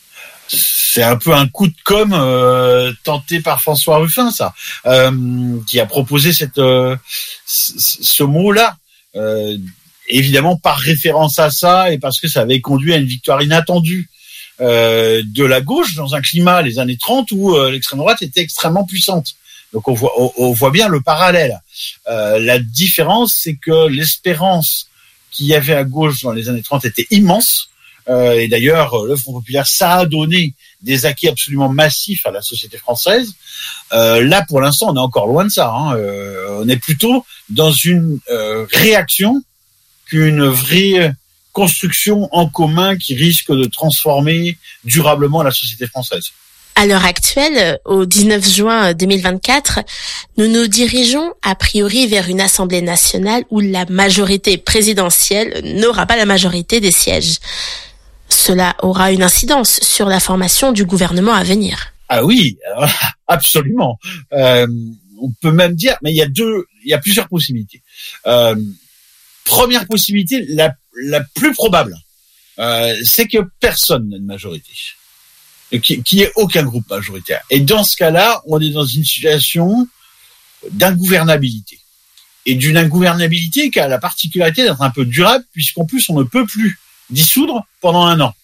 C'est un peu un coup de com' euh, tenté par François Ruffin, ça, euh, qui a proposé cette, euh, c- ce mot-là. Euh, évidemment par référence à ça et parce que ça avait conduit à une victoire inattendue euh, de la gauche dans un climat les années trente où euh, l'extrême droite était extrêmement puissante. Donc on voit, on, on voit bien le parallèle. Euh, la différence, c'est que l'espérance qu'il y avait à gauche dans les années trente était immense. Euh, et d'ailleurs, le Front populaire, ça a donné des acquis absolument massifs à la société française. Euh, là, pour l'instant, on est encore loin de ça. Hein. Euh, on est plutôt dans une euh, réaction qu'une vraie construction en commun qui risque de transformer durablement la société française. À l'heure actuelle, au dix-neuf juin deux mille vingt-quatre, nous nous dirigeons a priori vers une Assemblée nationale où la majorité présidentielle n'aura pas la majorité des sièges. Cela aura une incidence sur la formation du gouvernement à venir. Ah oui, alors, absolument. Euh, on peut même dire, mais il y a deux, il y a plusieurs possibilités. Euh, première possibilité, la, la plus probable, euh, c'est que personne n'a de majorité, qu'il n'y ait aucun groupe majoritaire. Et dans ce cas-là, on est dans une situation d'ingouvernabilité. Et d'une ingouvernabilité qui a la particularité d'être un peu durable, puisqu'en plus, on ne peut plus dissoudre pendant un an.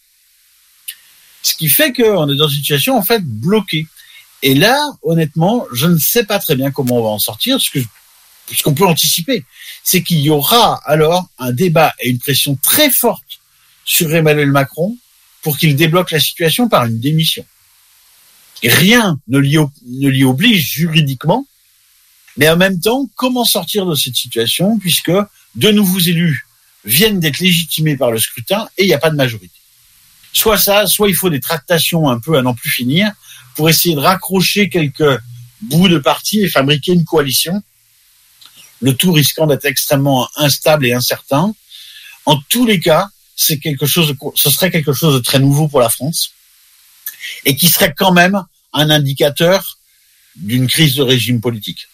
Ce qui fait qu'on est dans une situation, en fait, bloquée. Et là, honnêtement, je ne sais pas très bien comment on va en sortir. Ce, que, ce qu'on peut anticiper, c'est qu'il y aura alors un débat et une pression très forte sur Emmanuel Macron pour qu'il débloque la situation par une démission. Et rien ne l'y, ne l'y oblige juridiquement, mais en même temps, comment sortir de cette situation puisque de nouveaux élus viennent d'être légitimés par le scrutin et il n'y a pas de majorité. Soit ça, soit il faut des tractations un peu à n'en plus finir pour essayer de raccrocher quelques bouts de parti et fabriquer une coalition, le tout risquant d'être extrêmement instable et incertain. En tous les cas, c'est quelque chose de, ce serait quelque chose de très nouveau pour la France et qui serait quand même un indicateur d'une crise de régime politique.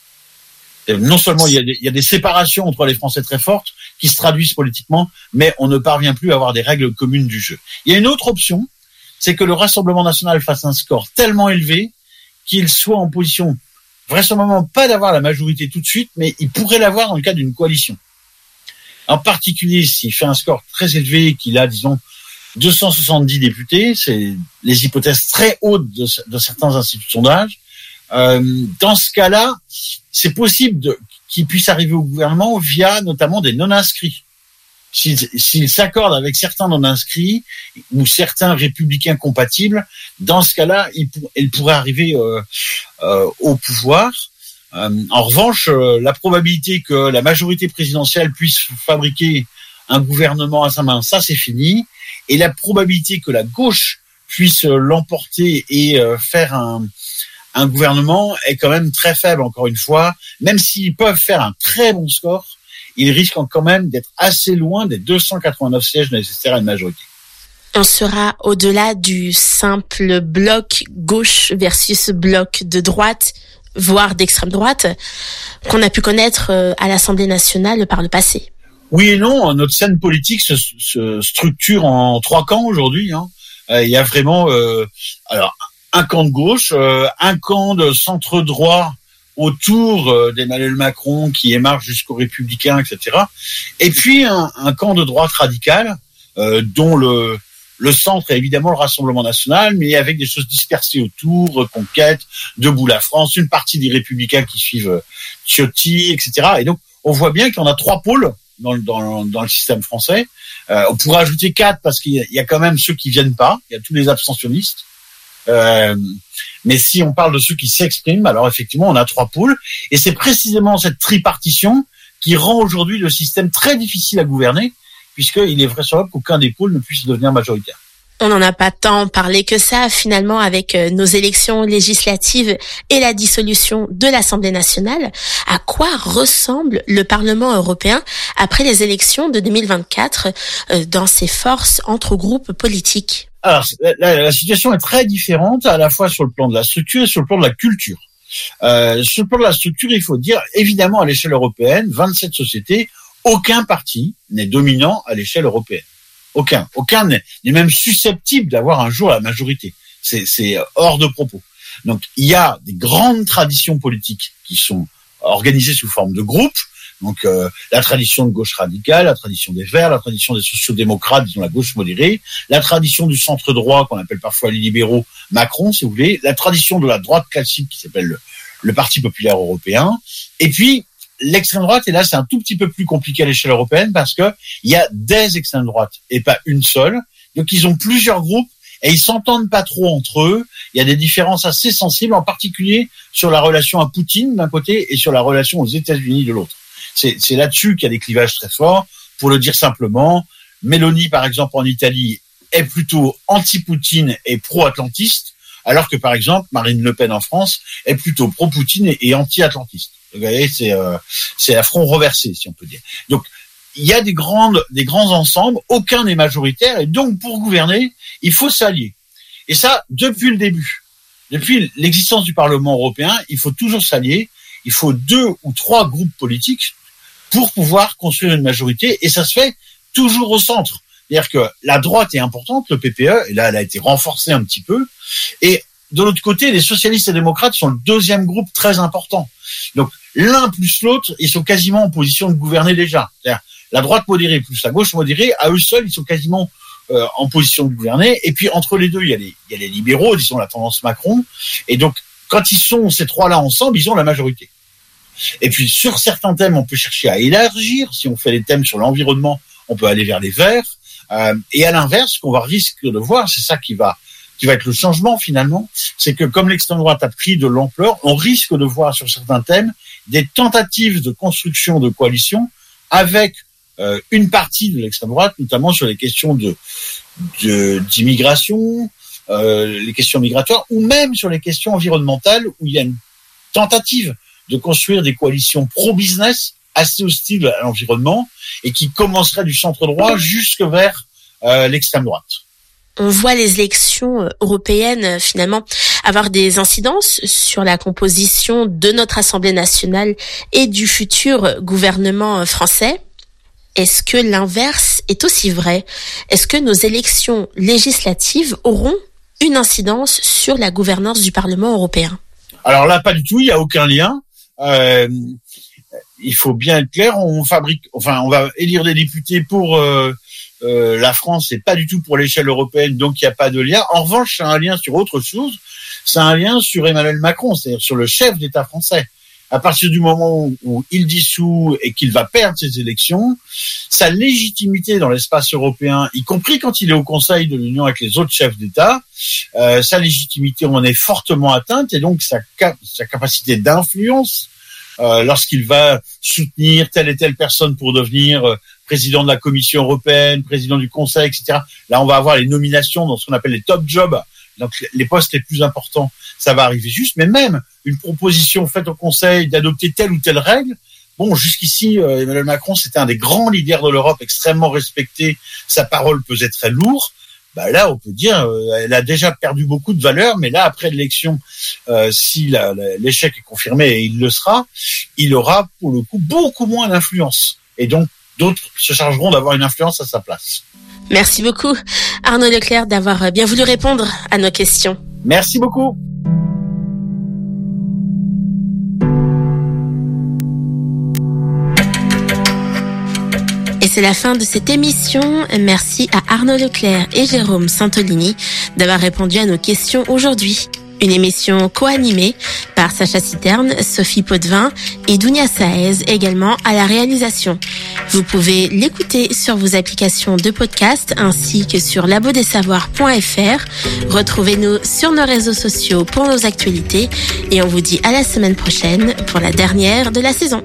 Non seulement il y, a des, il y a des séparations entre les Français très fortes qui se traduisent politiquement, mais on ne parvient plus à avoir des règles communes du jeu. Il y a une autre option, c'est que le Rassemblement national fasse un score tellement élevé qu'il soit en position, vraisemblablement pas d'avoir la majorité tout de suite, mais il pourrait l'avoir dans le cas d'une coalition. En particulier, s'il fait un score très élevé, qu'il a, disons, deux cent soixante-dix députés, c'est les hypothèses très hautes de, de certains instituts de sondage. Euh, dans ce cas-là, c'est possible de, qu'il puisse arriver au gouvernement via notamment des non-inscrits. S'il, s'il s'accorde avec certains non-inscrits ou certains républicains compatibles, dans ce cas-là, il, pour, il pourrait arriver euh, euh, au pouvoir. Euh, en revanche, euh, la probabilité que la majorité présidentielle puisse fabriquer un gouvernement à sa main, ça c'est fini. Et la probabilité que la gauche puisse l'emporter et euh, faire un un gouvernement est quand même très faible, encore une fois. Même s'ils peuvent faire un très bon score, ils risquent quand même d'être assez loin des deux cent quatre-vingt-neuf sièges nécessaires à une majorité. On sera au-delà du simple bloc gauche versus bloc de droite, voire d'extrême droite, qu'on a pu connaître à l'Assemblée nationale par le passé. Oui et non, notre scène politique se, se structure en trois camps aujourd'hui. Hein. Euh, il y a vraiment... Euh, alors. un camp de gauche, euh, un camp de centre-droit autour euh, d'Emmanuel Macron qui émarge jusqu'aux Républicains, et cetera. Et puis un, un camp de droite radicale euh, dont le le centre est évidemment le Rassemblement national, mais avec des choses dispersées autour, Reconquête, Debout la France, une partie des Républicains qui suivent Ciotti, et cetera. Et donc, on voit bien qu'il y en a trois pôles dans le, dans, dans le système français. Euh, on pourrait ajouter quatre parce qu'il y a, il y a quand même ceux qui viennent pas. Il y a tous les abstentionnistes. Euh, mais si on parle de ceux qui s'expriment, alors effectivement, on a trois pôles. Et c'est précisément cette tripartition qui rend aujourd'hui le système très difficile à gouverner, puisqu'il est vraisemblable qu'aucun des pôles ne puisse devenir majoritaire. On n'en a pas tant parlé que ça, finalement, avec nos élections législatives et la dissolution de l'Assemblée nationale. À quoi ressemble le Parlement européen après les élections de deux mille vingt-quatre dans ses forces entre groupes politiques? Alors, la, la situation est très différente, à la fois sur le plan de la structure et sur le plan de la culture. Euh, sur le plan de la structure, il faut dire, évidemment, à l'échelle européenne, vingt-sept sociétés, aucun parti n'est dominant à l'échelle européenne. Aucun. Aucun n'est, n'est même susceptible d'avoir un jour la majorité. C'est, c'est hors de propos. Donc, il y a des grandes traditions politiques qui sont organisées sous forme de groupes. Donc, euh, la tradition de gauche radicale, la tradition des Verts, la tradition des sociodémocrates, disons la gauche modérée, la tradition du centre-droit, qu'on appelle parfois les libéraux, Macron, si vous voulez, la tradition de la droite classique, qui s'appelle le, le Parti populaire européen, et puis l'extrême droite, et là c'est un tout petit peu plus compliqué à l'échelle européenne parce que il y a des extrêmes droites et pas une seule. Donc ils ont plusieurs groupes et ils s'entendent pas trop entre eux. Il y a des différences assez sensibles, en particulier sur la relation à Poutine d'un côté et sur la relation aux États-Unis de l'autre. C'est, c'est là-dessus qu'il y a des clivages très forts. Pour le dire simplement, Meloni par exemple en Italie est plutôt anti-Poutine et pro-atlantiste, alors que par exemple Marine Le Pen en France est plutôt pro-Poutine et, et anti-atlantiste. Vous voyez, c'est euh, c'est à front reversé, si on peut dire. Donc, il y a des grandes, des grands ensembles, aucun n'est majoritaire, et donc pour gouverner, il faut s'allier. Et ça, depuis le début, depuis l'existence du Parlement européen, il faut toujours s'allier. Il faut deux ou trois groupes politiques pour pouvoir construire une majorité, et ça se fait toujours au centre. C'est-à-dire que la droite est importante, le P P E, et là, elle a été renforcée un petit peu, et de l'autre côté, les socialistes et démocrates sont le deuxième groupe très important. Donc, l'un plus l'autre, ils sont quasiment en position de gouverner déjà. C'est-à-dire, la droite modérée plus la gauche modérée, à eux seuls, ils sont quasiment euh, en position de gouverner. Et puis, entre les deux, il y a les, il y a les libéraux, disons la tendance Macron. Et donc, quand ils sont ces trois-là ensemble, ils ont la majorité. Et puis, sur certains thèmes, on peut chercher à élargir. Si on fait les thèmes sur l'environnement, on peut aller vers les verts. Euh, et à l'inverse, ce qu'on va risquer de voir, c'est ça qui va qui va être le changement finalement, c'est que comme l'extrême droite a pris de l'ampleur, on risque de voir sur certains thèmes des tentatives de construction de coalition avec euh, une partie de l'extrême droite, notamment sur les questions de, de d'immigration, euh, les questions migratoires, ou même sur les questions environnementales, où il y a une tentative de construire des coalitions pro-business assez hostiles à l'environnement et qui commenceraient du centre droit jusque vers euh, l'extrême droite. On voit les élections européennes finalement avoir des incidences sur la composition de notre Assemblée nationale et du futur gouvernement français. Est-ce que l'inverse est aussi vrai? Est-ce que nos élections législatives auront une incidence sur la gouvernance du Parlement européen? Alors là, pas du tout, il n'y a aucun lien. Euh, il faut bien être clair, on fabrique, enfin, on va élire des députés pour... Euh, Euh, la France, c'est pas du tout pour l'échelle européenne, donc il n'y a pas de lien. En revanche, c'est un lien sur autre chose. C'est un lien sur Emmanuel Macron, c'est-à-dire sur le chef d'État français. À partir du moment où il dissout et qu'il va perdre ses élections, sa légitimité dans l'espace européen, y compris quand il est au Conseil de l'Union avec les autres chefs d'État, euh, sa légitimité en est fortement atteinte, et donc sa, cap- sa capacité d'influence euh, lorsqu'il va soutenir telle et telle personne pour devenir euh, président de la Commission européenne, président du Conseil, et cetera. Là, on va avoir les nominations dans ce qu'on appelle les top jobs, donc les postes les plus importants. Ça va arriver juste, mais même une proposition faite au Conseil d'adopter telle ou telle règle. Bon, jusqu'ici, euh, Emmanuel Macron, c'était un des grands leaders de l'Europe, extrêmement respecté. Sa parole pesait très lourd. Bah là, on peut dire, euh, elle a déjà perdu beaucoup de valeur, mais là, après l'élection, euh, si la, la, l'échec est confirmé, et il le sera, il aura pour le coup beaucoup moins d'influence. Et donc, d'autres se chargeront d'avoir une influence à sa place. Merci beaucoup, Arnaud Leclerc, d'avoir bien voulu répondre à nos questions. Merci beaucoup. Et Et c'est la fin de cette émission. Merci à Arnaud Leclerc et Jérôme Santolini d'avoir répondu à nos questions aujourd'hui. Une émission co-animée par Sacha Citerne, Sophie Potvin et Dounia Saez, également à la réalisation. Vous pouvez l'écouter sur vos applications de podcast ainsi que sur labo des savoirs point f r. Retrouvez-nous sur nos réseaux sociaux pour nos actualités et on vous dit à la semaine prochaine pour la dernière de la saison.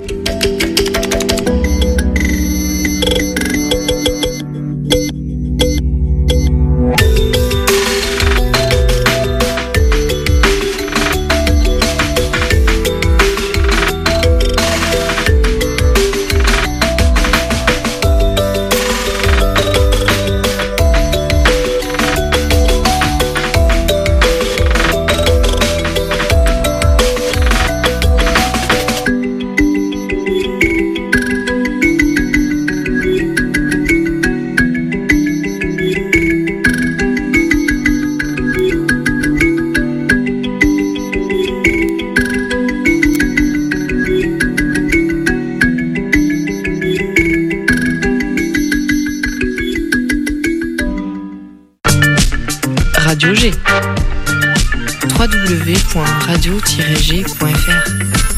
Radio G. w w w point radio tiret g point f r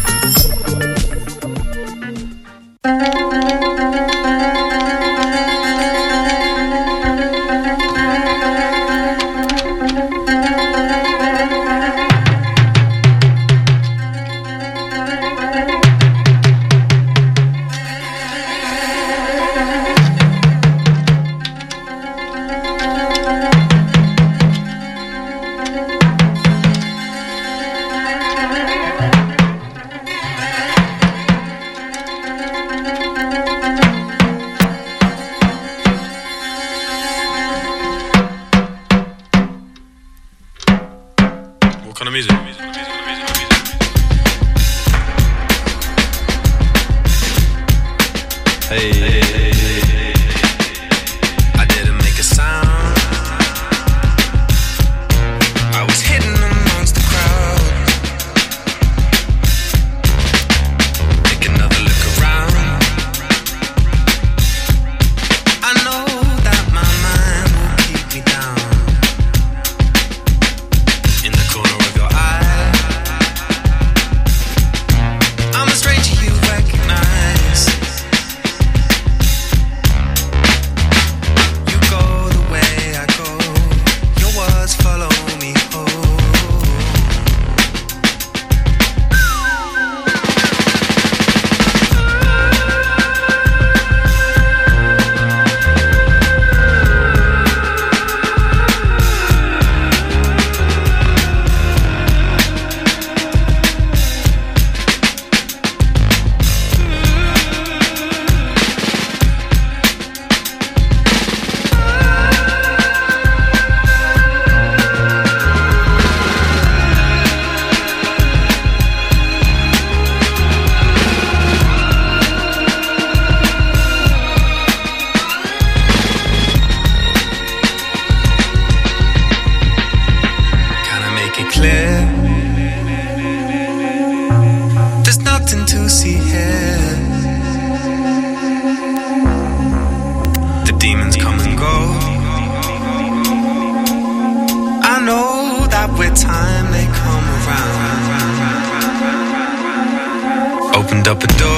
Opened up a door.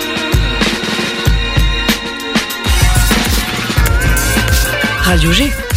Radio G.